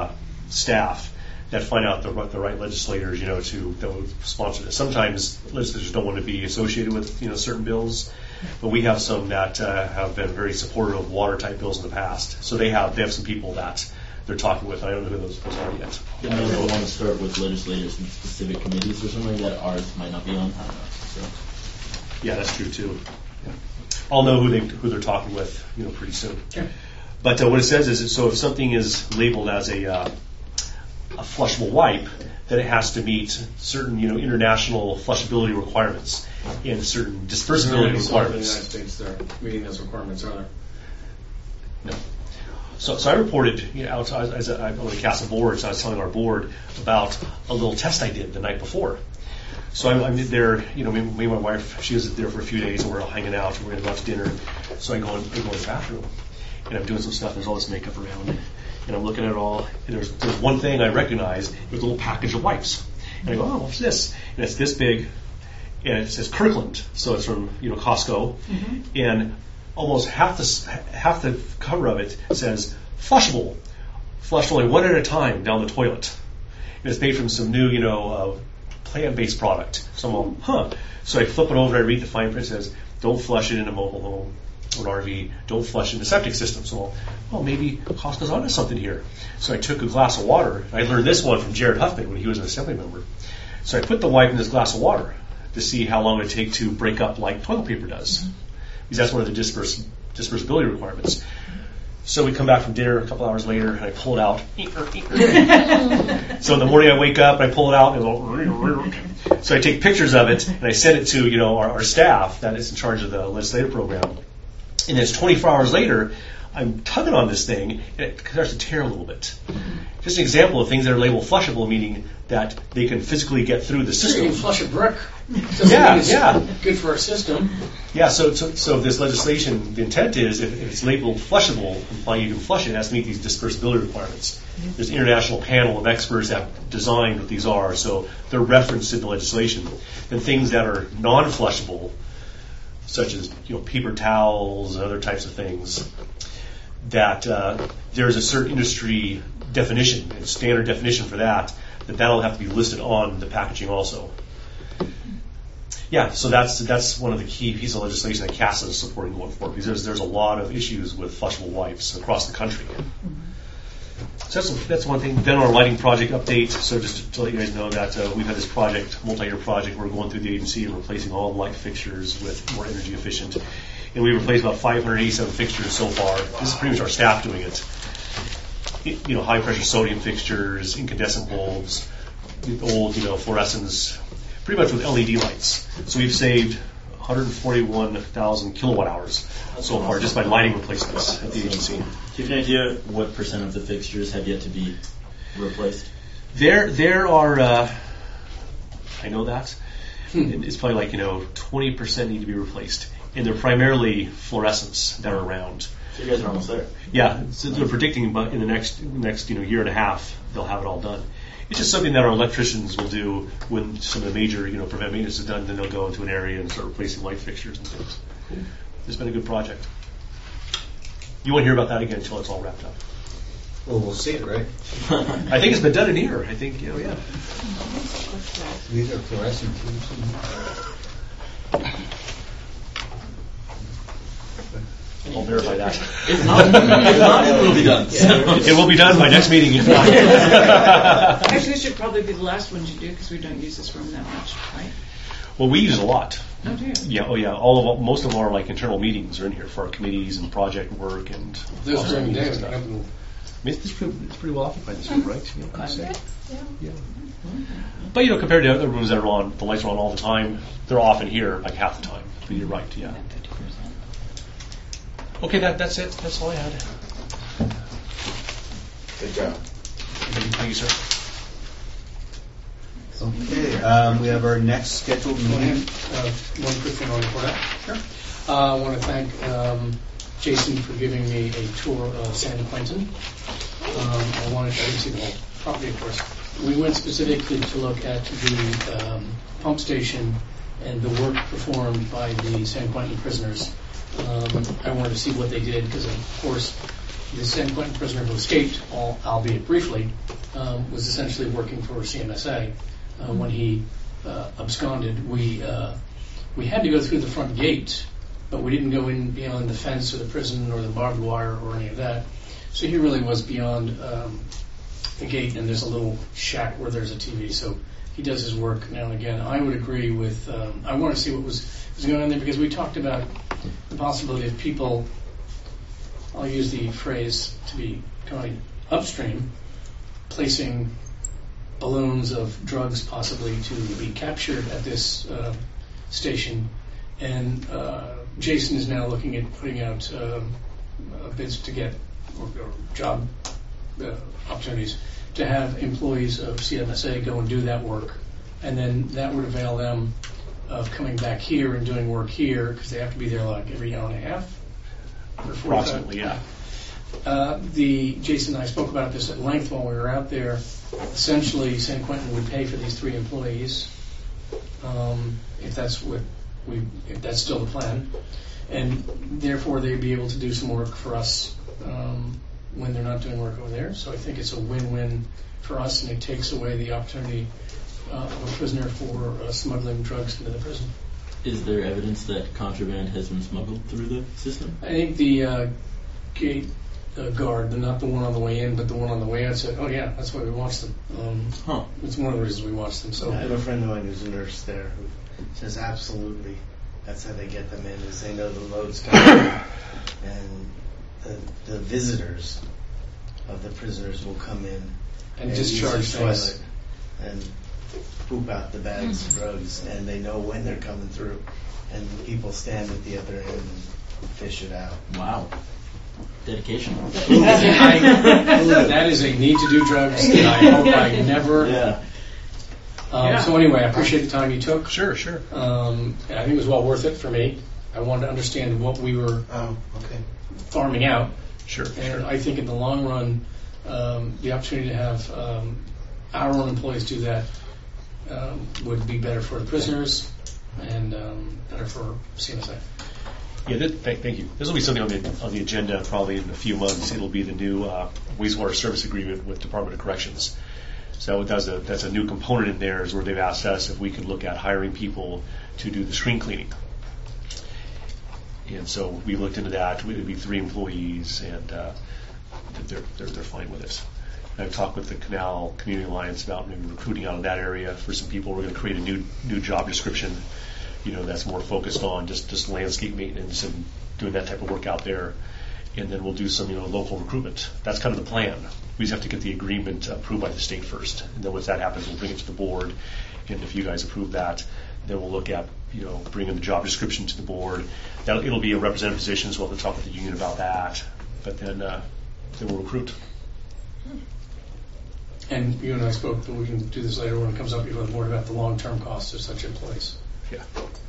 staff that find out the right legislators, that would sponsor this. Sometimes legislators don't want to be associated with, certain bills, but we have some that have been very supportive of water type bills in the past. So they have some people that they're talking with. I don't know who those are yet. I don't know if want to start with legislators in specific committees or something like that. Ours might not be on. I don't know. So. Yeah, that's true too. Yeah. I'll know who they're talking with, pretty soon. Okay. But what it says is, so if something is labeled as a flushable wipe, then it has to meet certain, international flushability requirements and certain dispersibility requirements. In the United States, they're meeting those requirements, are there? No. So I reported, as on the CASA board, so I was telling our board about a little test I did the night before. So I'm there, me and my wife, she was there for a few days, and we're all hanging out, and we're going to go out to dinner. So I go in the bathroom, and I'm doing some stuff, and there's all this makeup around, and I'm looking at it all, and there's one thing I recognized. It was a little package of wipes. And I go, oh, what's this? And it's this big, and it says Kirkland, so it's from, Costco, and almost half the cover of it says flushable, flushed only one at a time down the toilet. And it's made from some new, plant-based product. So I'm So I flip it over, I read the fine print. It says, don't flush it in a mobile home or an RV. Don't flush in the septic system. So, maybe Costco's onto something here. So I took a glass of water. I learned this one from Jared Huffman when he was an assembly member. So I put the wipe in this glass of water to see how long it would take to break up like toilet paper does. Because that's one of the dispersibility requirements. So we come back from dinner a couple hours later, and I pull it out. So in the morning I wake up, and I pull it out, and so I take pictures of it, and I send it to our staff that is in charge of the legislative program. And it's 24 hours later, I'm tugging on this thing, and it starts to tear a little bit. Just an example of things that are labeled flushable, meaning that they can physically get through the system. You can flush a brick. Yeah. Good for our system. Yeah, so this legislation, the intent is if it's labeled flushable, implying you can flush it, it has to meet these dispersibility requirements. There's an international panel of experts that have designed what these are, so they're referenced in the legislation. And things that are non-flushable, such as paper towels and other types of things, that there's a certain industry definition, a standard definition for that'll have to be listed on the packaging also. Yeah, so that's one of the key pieces of legislation that CASA is supporting going forward, because there's a lot of issues with flushable wipes across the country. So that's one thing. Then our lighting project update. So just to let you guys know that we've had this project, multi-year project. We're going through the agency and replacing all the light fixtures with more energy efficient. And we replaced about 587 fixtures so far. This is pretty much our staff doing it. High pressure sodium fixtures, incandescent bulbs, old, fluorescents, pretty much with LED lights. So we've saved 141,000 kilowatt hours so far just by lighting replacements at the agency. Do you have an idea what % of the fixtures have yet to be replaced? There are, I know that. It's probably like, 20% need to be replaced. And they're primarily fluorescents that are around. So you guys are almost there. Yeah, so they're predicting, but in the next year and a half, they'll have it all done. It's just something that our electricians will do when some of the major, preventive maintenance is done. Then they'll go into an area and start replacing light fixtures and things. Cool. It's been a good project. You won't hear about that again until it's all wrapped up. Well, we'll see it, right? I think it's been done in here. I think, yeah. These are fluorescent tubes. I'll verify that. If not, it will be done. It will be done by next meeting. If not. Actually, this should probably be the last one you do because we don't use this room that much, right? Well, we use it a lot. Oh, do you? Yeah. Most of our internal meetings are in here for our committees and project work and. This during the day, It's pretty well occupied this room, right? Yeah, I'd say. Yeah. Yeah. But compared to other rooms that are on, the lights are on all the time. They're off in here like half the time. But you're right. Yeah. Okay, that's it. That's all I had. Good job. Thank you, sir. Okay, we have our next scheduled meeting. One quick thing on the report. Sure. I want to thank Jason for giving me a tour of San Quentin. I didn't see the whole property, of course. We went specifically to look at the pump station and the work performed by the San Quentin prisoners. I wanted to see what they did because, of course, the San Quentin prisoner who escaped, albeit briefly, was essentially working for CMSA. When he absconded, we had to go through the front gate, but we didn't go in beyond the fence or the prison or the barbed wire or any of that. So he really was beyond the gate, and there's a little shack where there's a TV. So he does his work now and again. I would agree with. I want to see what was going on there because we talked about the possibility of people. I'll use the phrase to be kind of upstream, placing balloons of drugs possibly to be captured at this station, and Jason is now looking at putting out bids to get or job opportunities to have employees of CMSA go and do that work, and then that would avail them of coming back here and doing work here because they have to be there like every hour and a half. Approximately, yeah. Jason and I spoke about this at length while we were out there. Essentially, San Quentin would pay for these 3 employees, if that's still the plan, and therefore they'd be able to do some work for us when they're not doing work over there. So I think it's a win-win for us, and it takes away the opportunity of a prisoner for smuggling drugs into the prison. Is there evidence that contraband has been smuggled through the system? I think the gate guard, not the one on the way in, but the one on the way out, said, "Oh yeah, that's why we watched them." It's one of the reasons we watched them. So I have a friend of mine who's a nurse there who says absolutely that's how they get them in, is they know the load's coming, and the visitors of the prisoners will come in and discharge use the things. toilet and poop out the bags of drugs, and they know when they're coming through, and the people stand at the other end and fish it out. Wow. Dedication. That is a need to do drugs that I hope I never. Yeah. So anyway, I appreciate the time you took. Sure. I think it was well worth it for me. I wanted to understand what we were farming out. Sure. And I think in the long run, the opportunity to have our own employees do that would be better for the prisoners and better for CMSA. Yeah, thank you. This will be something on the agenda probably in a few months. It'll be the new wastewater service agreement with Department of Corrections. So that's a new component in there, is where they've asked us if we could look at hiring people to do the screen cleaning. And so we looked into that. It would be 3 employees, and they're fine with it. I've talked with the Canal Community Alliance about maybe recruiting out of that area for some people. We're going to create a new job description, that's more focused on just landscape maintenance and doing that type of work out there. And then we'll do some, local recruitment. That's kind of the plan. We just have to get the agreement approved by the state first. And then once that happens, we'll bring it to the board. And if you guys approve that, then we'll look at, bringing the job description to the board. It'll be a representative position, so we'll have to talk with the union about that. But then we'll recruit. And you and I spoke, but we can do this later when it comes up before the board, about the long-term costs of such employees. Yeah.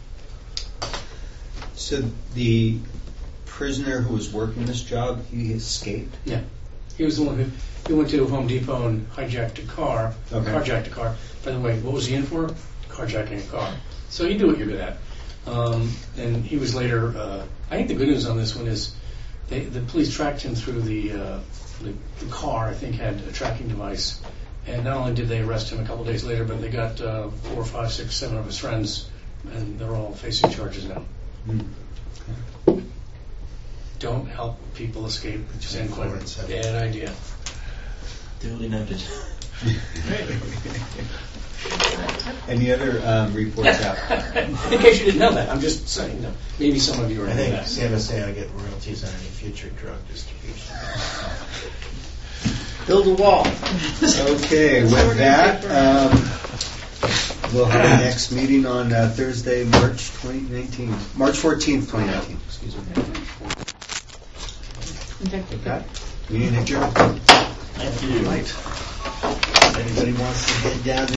So the prisoner who was working this job, he escaped? Yeah. He was the one who went to Home Depot and hijacked a car. Okay. Carjacked a car. By the way, what was he in for? Carjacking a car. So you do what you're good at. And he was later, I think the good news on this one is the police tracked him through the car, I think, had a tracking device. And not only did they arrest him a couple days later, but they got 4, 5, 6, 7 of his friends, and they're all facing charges now. Mm. Don't help people escape San Quentin. Bad idea. Duly noted. Any other reports out? In case you didn't know that, I'm just saying, maybe some of you I already know think that. CMSA will get royalties on any future drug distribution. Build a wall. Okay, with that, we'll have our next meeting on Thursday, March 14th, 2019. Excuse me. With that, meeting adjourned. Thank you. Anybody wants to head down to